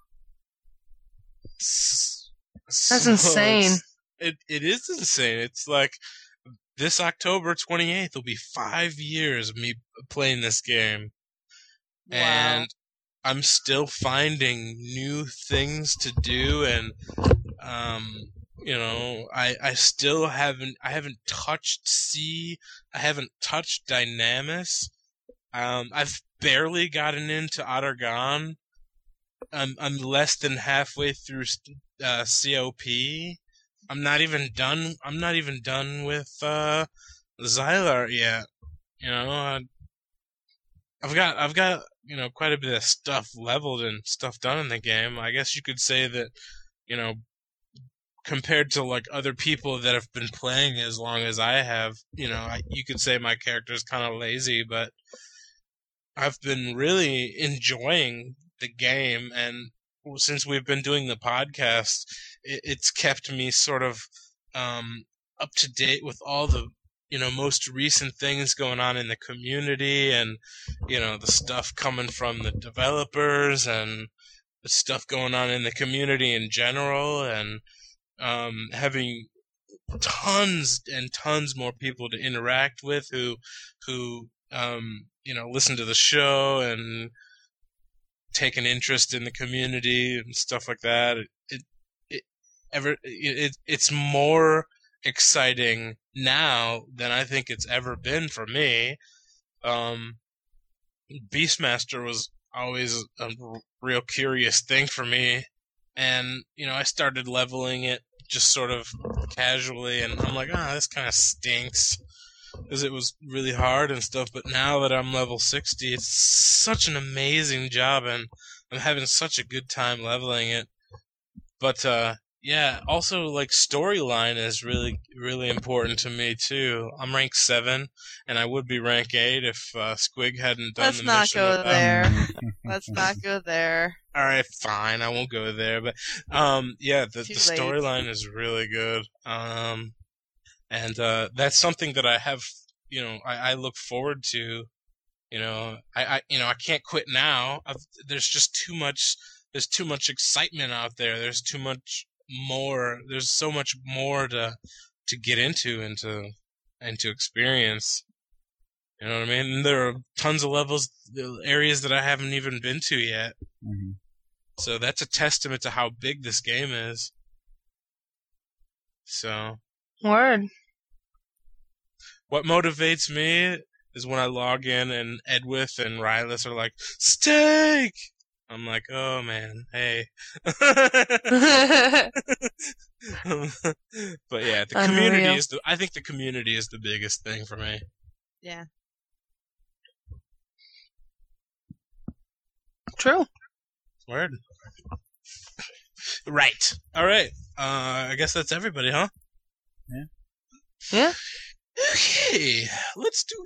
That's insane. It is insane. It's like this October 28th will be 5 years of me playing this game. Wow. And I'm still finding new things to do, and I still haven't touched C, I haven't touched Dynamis. I've barely gotten into Ottergon. I'm less than halfway through COP. I'm not even done with Xylar yet. I've got quite a bit of stuff leveled and stuff done in the game. I guess you could say that compared to like other people that have been playing as long as I have, you could say my character is kind of lazy, but I've been really enjoying the game, and since we've been doing the podcast, it's kept me sort of up to date with all the most recent things going on in the community, and the stuff coming from the developers, and the stuff going on in the community in general, and having tons and tons more people to interact with who listen to the show and take an interest in the community and stuff like that. It's more exciting now than I think it's ever been for me. Beastmaster was always a real curious thing for me, and I started leveling it just sort of casually, and I'm like, this kind of stinks, because it was really hard and stuff. But now that I'm level 60, it's such an amazing job, and I'm having such a good time leveling it. But yeah, also like storyline is really, really important to me too. I'm rank 7, and I would be rank 8 if Squig hadn't done Let's the not mission go with there. Let's not go there. All right, fine, I won't go there. But yeah, the Too late. storyline is really good. And that's something that I have, I look forward to. I can't quit now. There's just too much. There's too much excitement out there. There's too much more. There's so much more to get into and to experience. You know what I mean? And there are tons of levels, areas that I haven't even been to yet. Mm-hmm. So that's a testament to how big this game is. So. Word. What motivates me is when I log in and Edwith and Rylus are like, steak! I'm like, oh man, hey. But yeah, the community I think the community is the biggest thing for me. Yeah. True. Word. Right. Alright. I guess that's everybody, huh? Yeah. Okay, let's do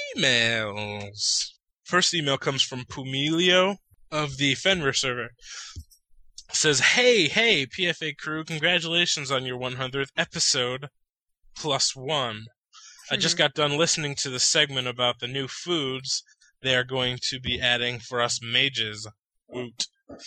emails. First email comes from Pumilio of the Fenrir server. It says, hey, PFA crew, congratulations on your 100th episode, +1. I just got done listening to the segment about the new foods they are going to be adding for us mages. Woot.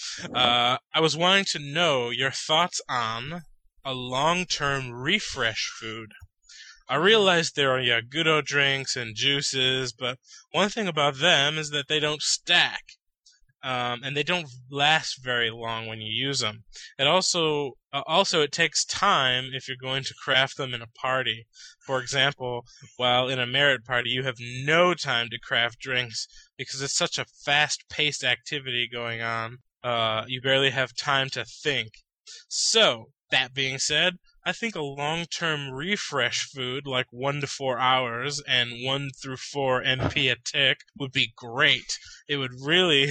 I was wanting to know your thoughts on a long-term refresh food. I realize there are Yagudo drinks and juices, but one thing about them is that they don't stack, and they don't last very long when you use them. It also it takes time if you're going to craft them in a party. For example, while in a merit party, you have no time to craft drinks because it's such a fast-paced activity going on. You barely have time to think. So, that being said, I think a long-term refresh food, like 1 to 4 hours and 1 through 4 MP a tick, would be great. It would really,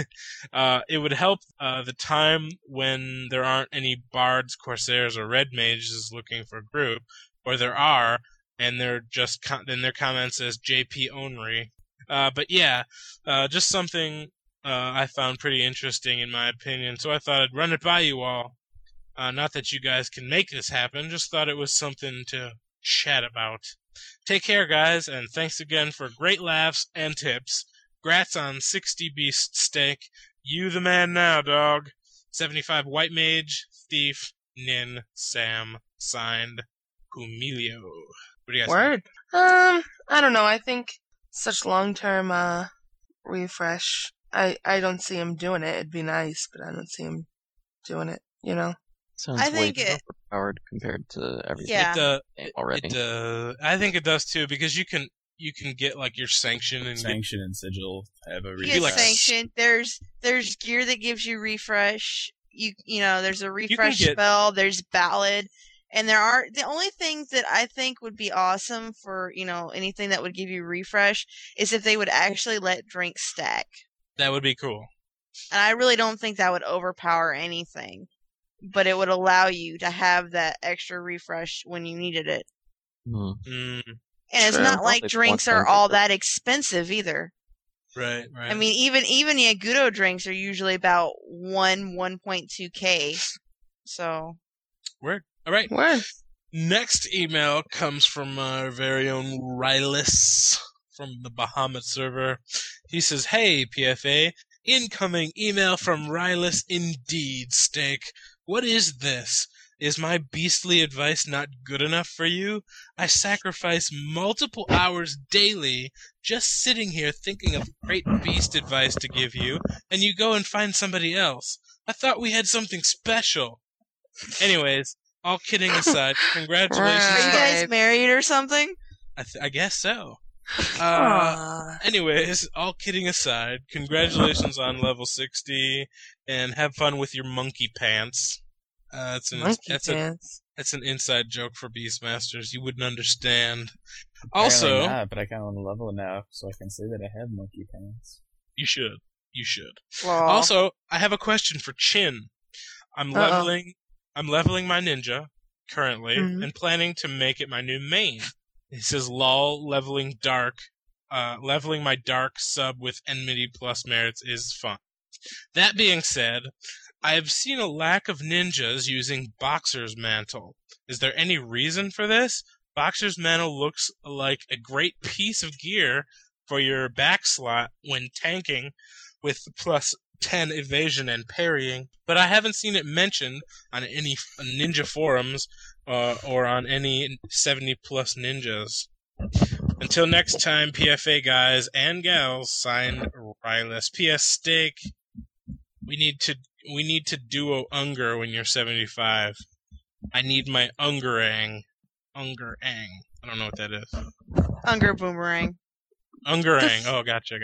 it would help the time when there aren't any bards, corsairs, or red mages looking for a group, or there are, and they're just then their comment says JP only. But yeah, just something I found pretty interesting in my opinion, so I thought I'd run it by you all. Not that you guys can make this happen, just thought it was something to chat about. Take care, guys, and thanks again for great laughs and tips. Grats on 60 beast steak. You the man now, dog. 75 white mage, thief, Nin, Sam, signed, Humilio. What do you guys Word. I don't know. I think such long-term refresh. I don't see him doing it. It'd be nice, but I don't see him doing it. Sounds I way think too overpowered compared to everything Yeah. already. I think it does too, because you can get like your sanction and Sanction and Sigil have a You refresh. get like sanctioned. There's gear that gives you refresh. There's a refresh get- spell. There's ballad, and the only things that I think would be awesome for anything that would give you refresh is if they would actually let drinks stack. that would be cool. And I really don't think that would overpower anything. but it would allow you to have that extra refresh when you needed it. Hmm. Mm, And it's True. not like Probably drinks more are all expensive. that expensive either. right. I mean, even the Agudo drinks are usually about 1.2K. So Word. All right. Word. Next email comes from our very own Rylis from the Bahamut server. He says, "Hey, PFA, incoming email from Rylis indeed, Steak. What is this? Is my beastly advice not good enough for you? I sacrifice multiple hours daily just sitting here thinking of great beast advice to give you, and you go and find somebody else. I thought we had something special. Anyways, all kidding aside, congratulations. are you Right. guys married or something? I guess so. Aw. Anyways, all kidding aside, congratulations on level 60, and have fun with your monkey pants. That's an inside joke for Beastmasters. You wouldn't understand. Apparently Also, not, but I kind of want to level now so I can say that I have monkey pants. you should. You should. Well, Also, I have a question for Chin. I'm leveling my ninja currently Mhm. and planning to make it my new main. It says lol leveling my dark sub with enmity plus merits is fun. That being said, I have seen a lack of ninjas using Boxer's Mantle. Is there any reason for this? Boxer's Mantle looks like a great piece of gear for your back slot when tanking with plus 10 evasion and parrying, but I haven't seen it mentioned on any ninja forums or on any 70 plus ninjas. Until next time, PFA guys and gals, signed Rylis. P.S. Steak, we need to duo Unger when you're 75. I need my Ungerang. Ungerang. I don't know what that is. Unger Boomerang. Ungerang. Oh, gotcha.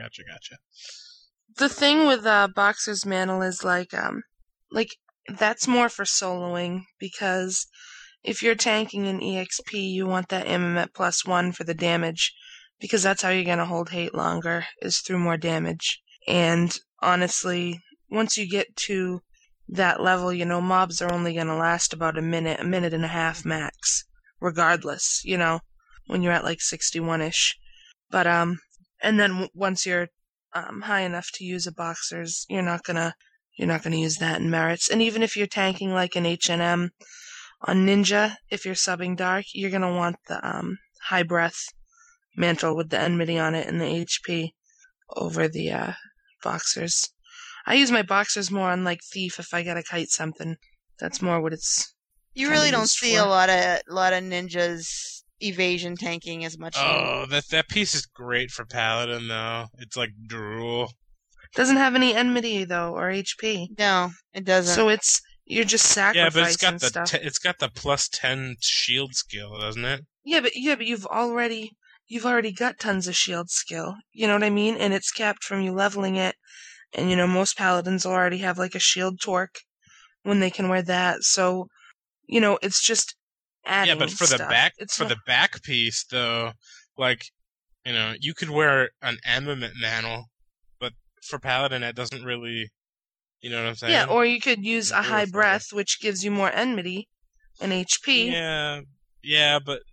The thing with Boxer's Mantle is like that's more for soloing, because if you're tanking an EXP, you want that aim at +1 for the damage, because that's how you're gonna hold hate longer, is through more damage. And honestly, once you get to that level, mobs are only gonna last about a minute and a half max, regardless, when you're at like 61-ish. But and then once you're high enough to use a Boxer's, you're not gonna use that in merits. And even if you're tanking like an H&M on Ninja, if you're subbing Dark, you're gonna want the High Breath Mantle with the enmity on it and the HP over the Boxers. I use my Boxers more on like Thief if I gotta kite something. That's more what it's. You kinda really don't used see for. a lot of ninjas evasion tanking as much. Oh, that piece is great for Paladin though. It's like drool. Doesn't have any enmity though or HP, No, it doesn't. so you're just Yeah, sacrificing but it's got the stuff. plus 10 shield skill, doesn't it? Yeah, but you've already got tons of shield skill. You know what I mean? And it's capped from you leveling it. And most paladins already have like a shield torque when they can wear that. So, it's just adding. Yeah, but for stuff. the back piece though, like, you could wear an armament mantle, but for Paladin that doesn't really, you know what I'm saying? Yeah, or you could use a Really high fair. breath, which gives you more enmity and HP. Yeah, but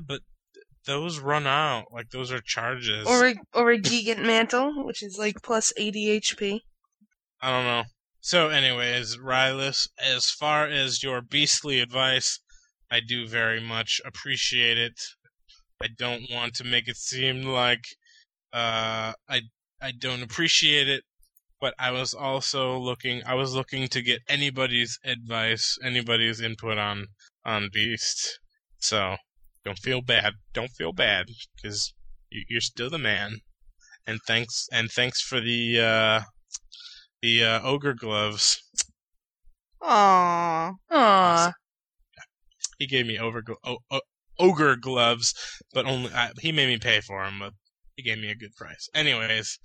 those run out. Like those are charges. Or a Gigant Mantle, which is like plus 80 HP. I don't know. So, anyways, Rylis, as far as your beastly advice, I do very much appreciate it. I don't want to make it seem like I don't appreciate it, but I was also looking to get anybody's advice, anybody's input on Beast. So, don't feel bad, because you're still the man. And thanks for the ogre gloves. Aww. Aww. He gave me ogre gloves, but only he made me pay for them, but he gave me a good price. Anyways,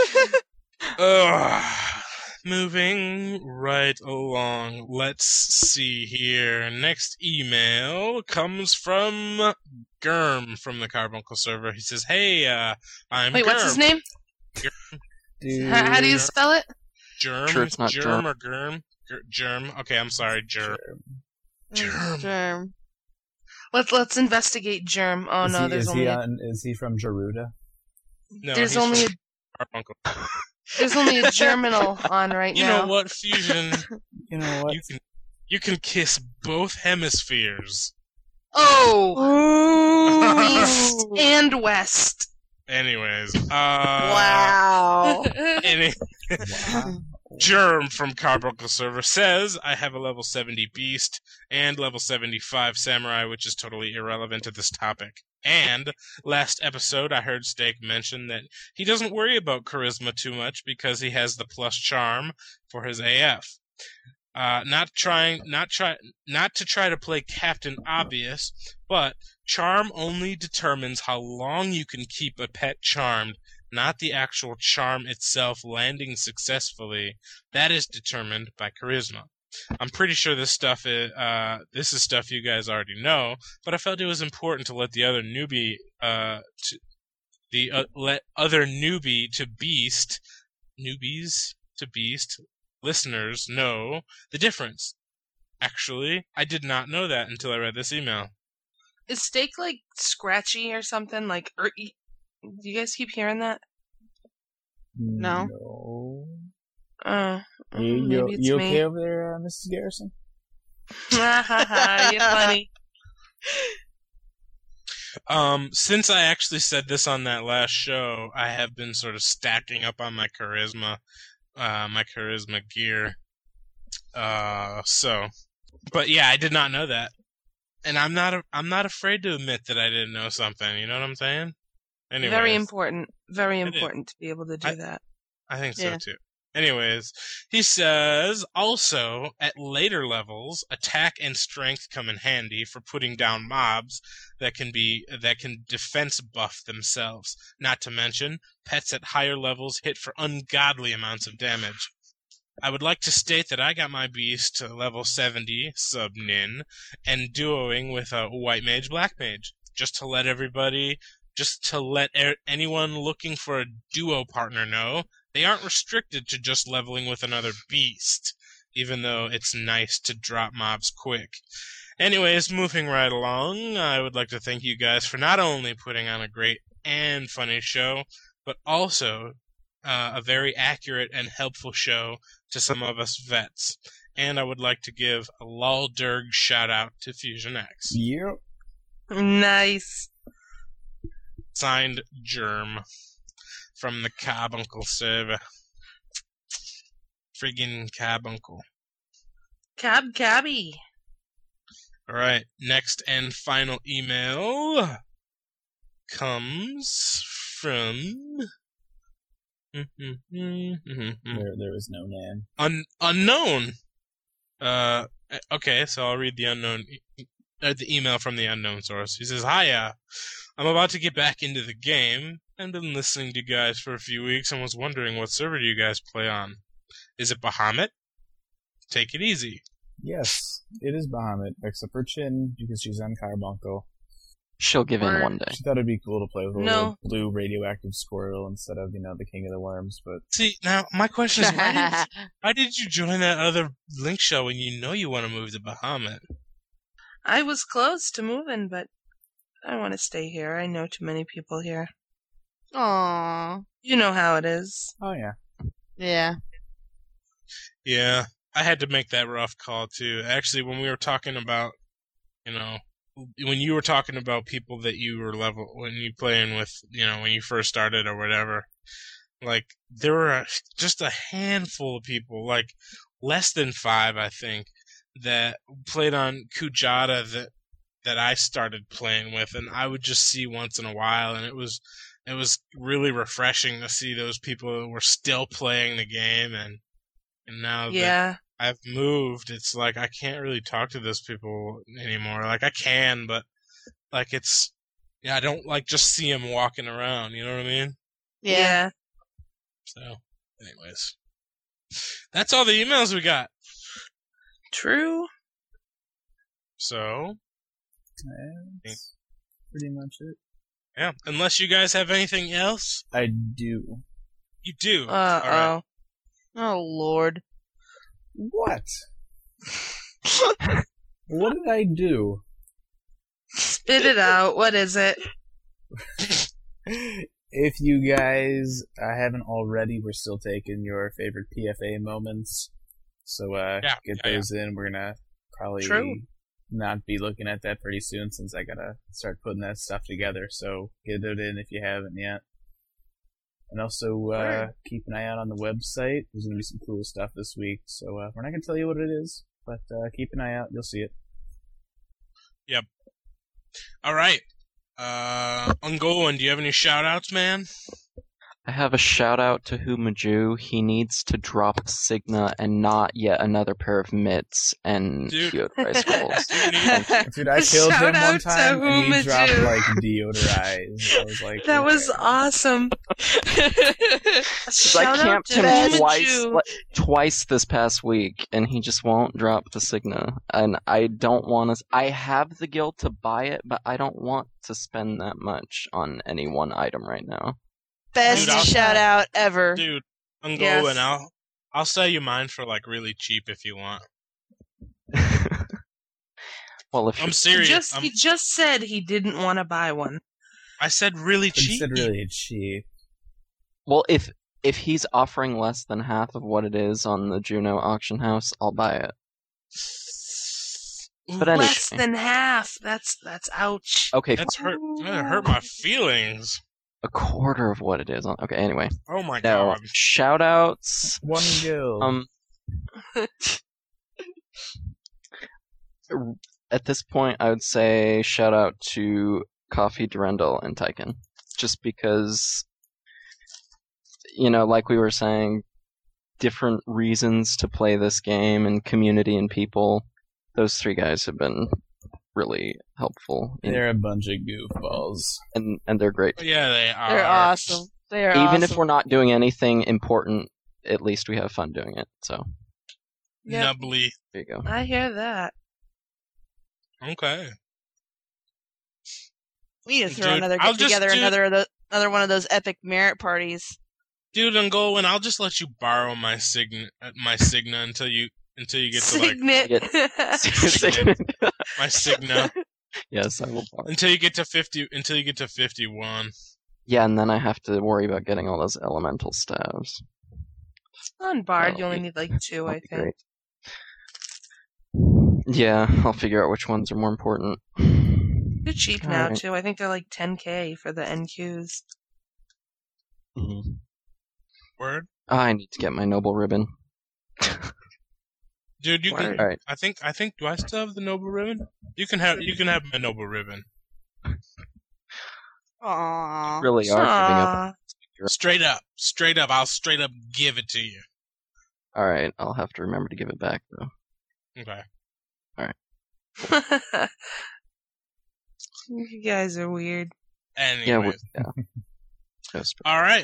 moving right along. Let's see here. Next email comes from Germ from the Carbuncle server. He says, "Hey, I'm Wait, Germ." what's his name? Dude, How do you spell it? Germ? Sure, it's not Germ Germ. or Germ? Germ. Okay, I'm sorry, Germ. Germ. Let's investigate Germ. Oh no, there's only is he from Gerudo? No, there's he's only from Garfunkel. there's only a Germinal on right You now. know what, Fusion? You know what? You can kiss both hemispheres. Oh, east and west. Anyways, Wow. Wow. Germ from Carbuncle Server says, I have a level 70 Beast and level 75 Samurai, which is totally irrelevant to this topic. And last episode, I heard Steak mention that he doesn't worry about charisma too much because he has the plus charm for his AF. Not to try to play Captain Obvious, but charm only determines how long you can keep a pet charmed, not the actual charm itself landing successfully. That is determined by charisma. I'm pretty sure this is stuff you guys already know, but I felt it was important to let the other newbie to Beast listeners know the difference. Actually, I did not know that until I read this email. Is Steak like scratchy or something? Like, do you guys keep hearing that? No. Oh, You maybe it's me. okay over there, Mrs. Garrison? You're funny. Since I actually said this on that last show, I have been sort of stacking up on my charisma gear. But yeah, I did not know that, and I'm not afraid to admit that I didn't know something. You know what I'm saying? Anyways, Very important to be able to do that. I think so too. Anyways, he says, also, at later levels, attack and strength come in handy for putting down mobs that can defense buff themselves. Not to mention, pets at higher levels hit for ungodly amounts of damage. I would like to state that I got my beast to level 70, sub-nin, and duoing with a white mage, black mage. Just to let anyone looking for a duo partner know, they aren't restricted to just leveling with another beast, even though it's nice to drop mobs quick. Anyways, moving right along, I would like to thank you guys for not only putting on a great and funny show, but also a very accurate and helpful show to some of us vets. And I would like to give a Lulderg shout out to Fusion X. Yep. Nice. Signed, Germ. From the Carbuncle server. Friggin' Carbuncle. Cabby. Alright, next and final email comes from... There was no name. Unknown! Okay, so I'll read the email from the unknown source. He says, Hiya! I'm about to get back into the game. I've been listening to you guys for a few weeks and was wondering what server do you guys play on? Is it Bahamut? Take it easy. Yes, it is Bahamut, except for Chin, because she's on Carbuncle. She'll give in one day. She thought it'd be cool to play with a little blue radioactive squirrel instead of, the king of the worms, but... See, now, my question is, why did you join that other Link show when you know you want to move to Bahamut? I was close to moving, but I want to stay here. I know too many people here. Aww. You know how it is. Oh, yeah. Yeah. Yeah, I had to make that rough call, too. Actually, when we were talking about, when you were talking about people that you were when you playing with, when you first started or whatever, like, there were just a handful of people, like, less than 5, I think, that played on Kujata that I started playing with, and I would just see once in a while, and it was really refreshing to see those people who were still playing the game, and now that I've moved, it's like I can't really talk to those people anymore. Like, I can, but like I don't like just see them walking around, you know what I mean? Yeah. So, anyways, that's all the emails we got. True. So, That's pretty much it. Yeah, unless you guys have anything else. I do. You do. Uh-oh. All right. Oh, Lord. What? What did I do? Spit it out. What is it? If you guys haven't already, we're still taking your favorite PFA moments. So get those in. We're gonna probably not be looking at that pretty soon since I gotta start putting that stuff together. So get it in if you haven't yet. And also keep an eye out on the website. There's gonna be some cool stuff this week. So we're not gonna tell you what it is, but keep an eye out. You'll see it. Yep. All right. Ungoing, do you have any shout-outs, man? I have a shout out to Humaju. He needs to drop Signa and not yet another pair of mitts and deodorized skulls. Dude, I killed Shout him out one to time and he Humaju. dropped like deodorized. I was like, That was okay. awesome. I Shout out camped to him Humaju. twice this past week, and he just won't drop the Signa. And I don't want to. I have the guild to buy it, but I don't want to spend that much on any one item right now. Best Dude, I'll- shout out ever. Dude, Ungoing, Yes. I'll sell you mine for like really cheap if you want. Well, if I'm you- serious. He just said he didn't want to buy one. I said really He cheap. said really cheap. well, if he's offering less than half of what it is on the Juno auction house, I'll buy it. But anyway, Less than half. That's ouch. okay, That's hurt my feelings. a quarter of what it is on. Okay, anyway, Oh my no god. shout outs. One guild. At this point, I would say shout out to Coffee, Durendal, and Tyken. Just because, like we were saying, different reasons to play this game and community and people. Those three guys have been really helpful. They're a bunch of goofballs. And they're great. Yeah, they are. They're awesome. They are Even if awesome. we're not doing anything important, at least we have fun doing it. So, Yep. Nubbly. there you go. I hear that. Okay. We need to throw Dude, another I'll get just together, do- another one of those epic merit parties. Dude, Ungoing, I'll just let you borrow my Signa until you get to like Signet. my Signa Yes, I will. until you get to 51. Yeah, and then I have to worry about getting all those elemental staves. On Bard, you That'll only be- need like 2, I That'd be think. great. Yeah, I'll figure out which ones are more important. They're cheap now Alright. too. I think they're like 10k for the NQs. Mhm. Word? I need to get my noble ribbon. Dude, you can Word. Alright. I think do I still have the noble ribbon? You can have my noble ribbon. Aww. Really are giving up. Aw. Straight up, I'll straight up give it to you. Alright, I'll have to remember to give it back though. Okay. You guys are weird. Anyway. Yeah. Just- All right.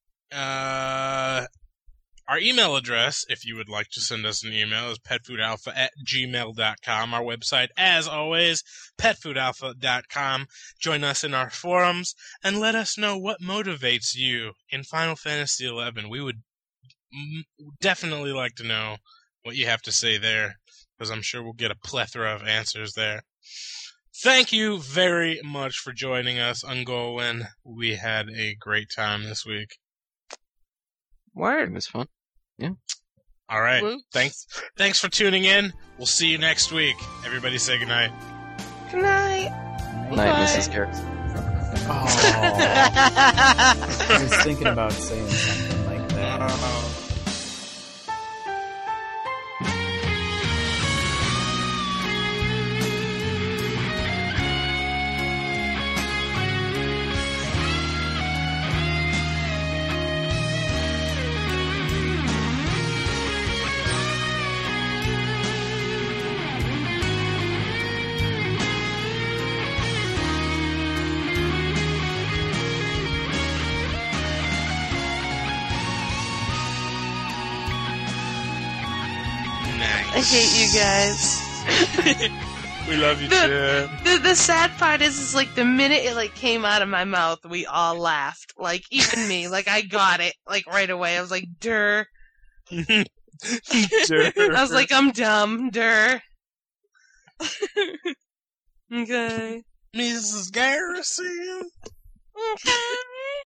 Our email address, if you would like to send us an email, is petfoodalpha@gmail.com. Our website, as always, petfoodalpha.com. Join us in our forums and let us know what motivates you in Final Fantasy XI. We would definitely like to know what you have to say there, because I'm sure we'll get a plethora of answers there. Thank you very much for joining us, Ungoing. We had a great time this week. It Word. was fun. All right. Woo. Thanks for tuning in. We'll see you next week. Everybody say goodnight. Good night. Night, Mrs. Garrett. Oh, I was thinking about saying something like that. Nice. I hate you guys. We love you too. The sad part is like the minute it like came out of my mouth, we all laughed. Like even me. Like I got it like right away. I was like, "Durr." I was like, I'm dumb. Durr. Okay. Mrs. Garrison.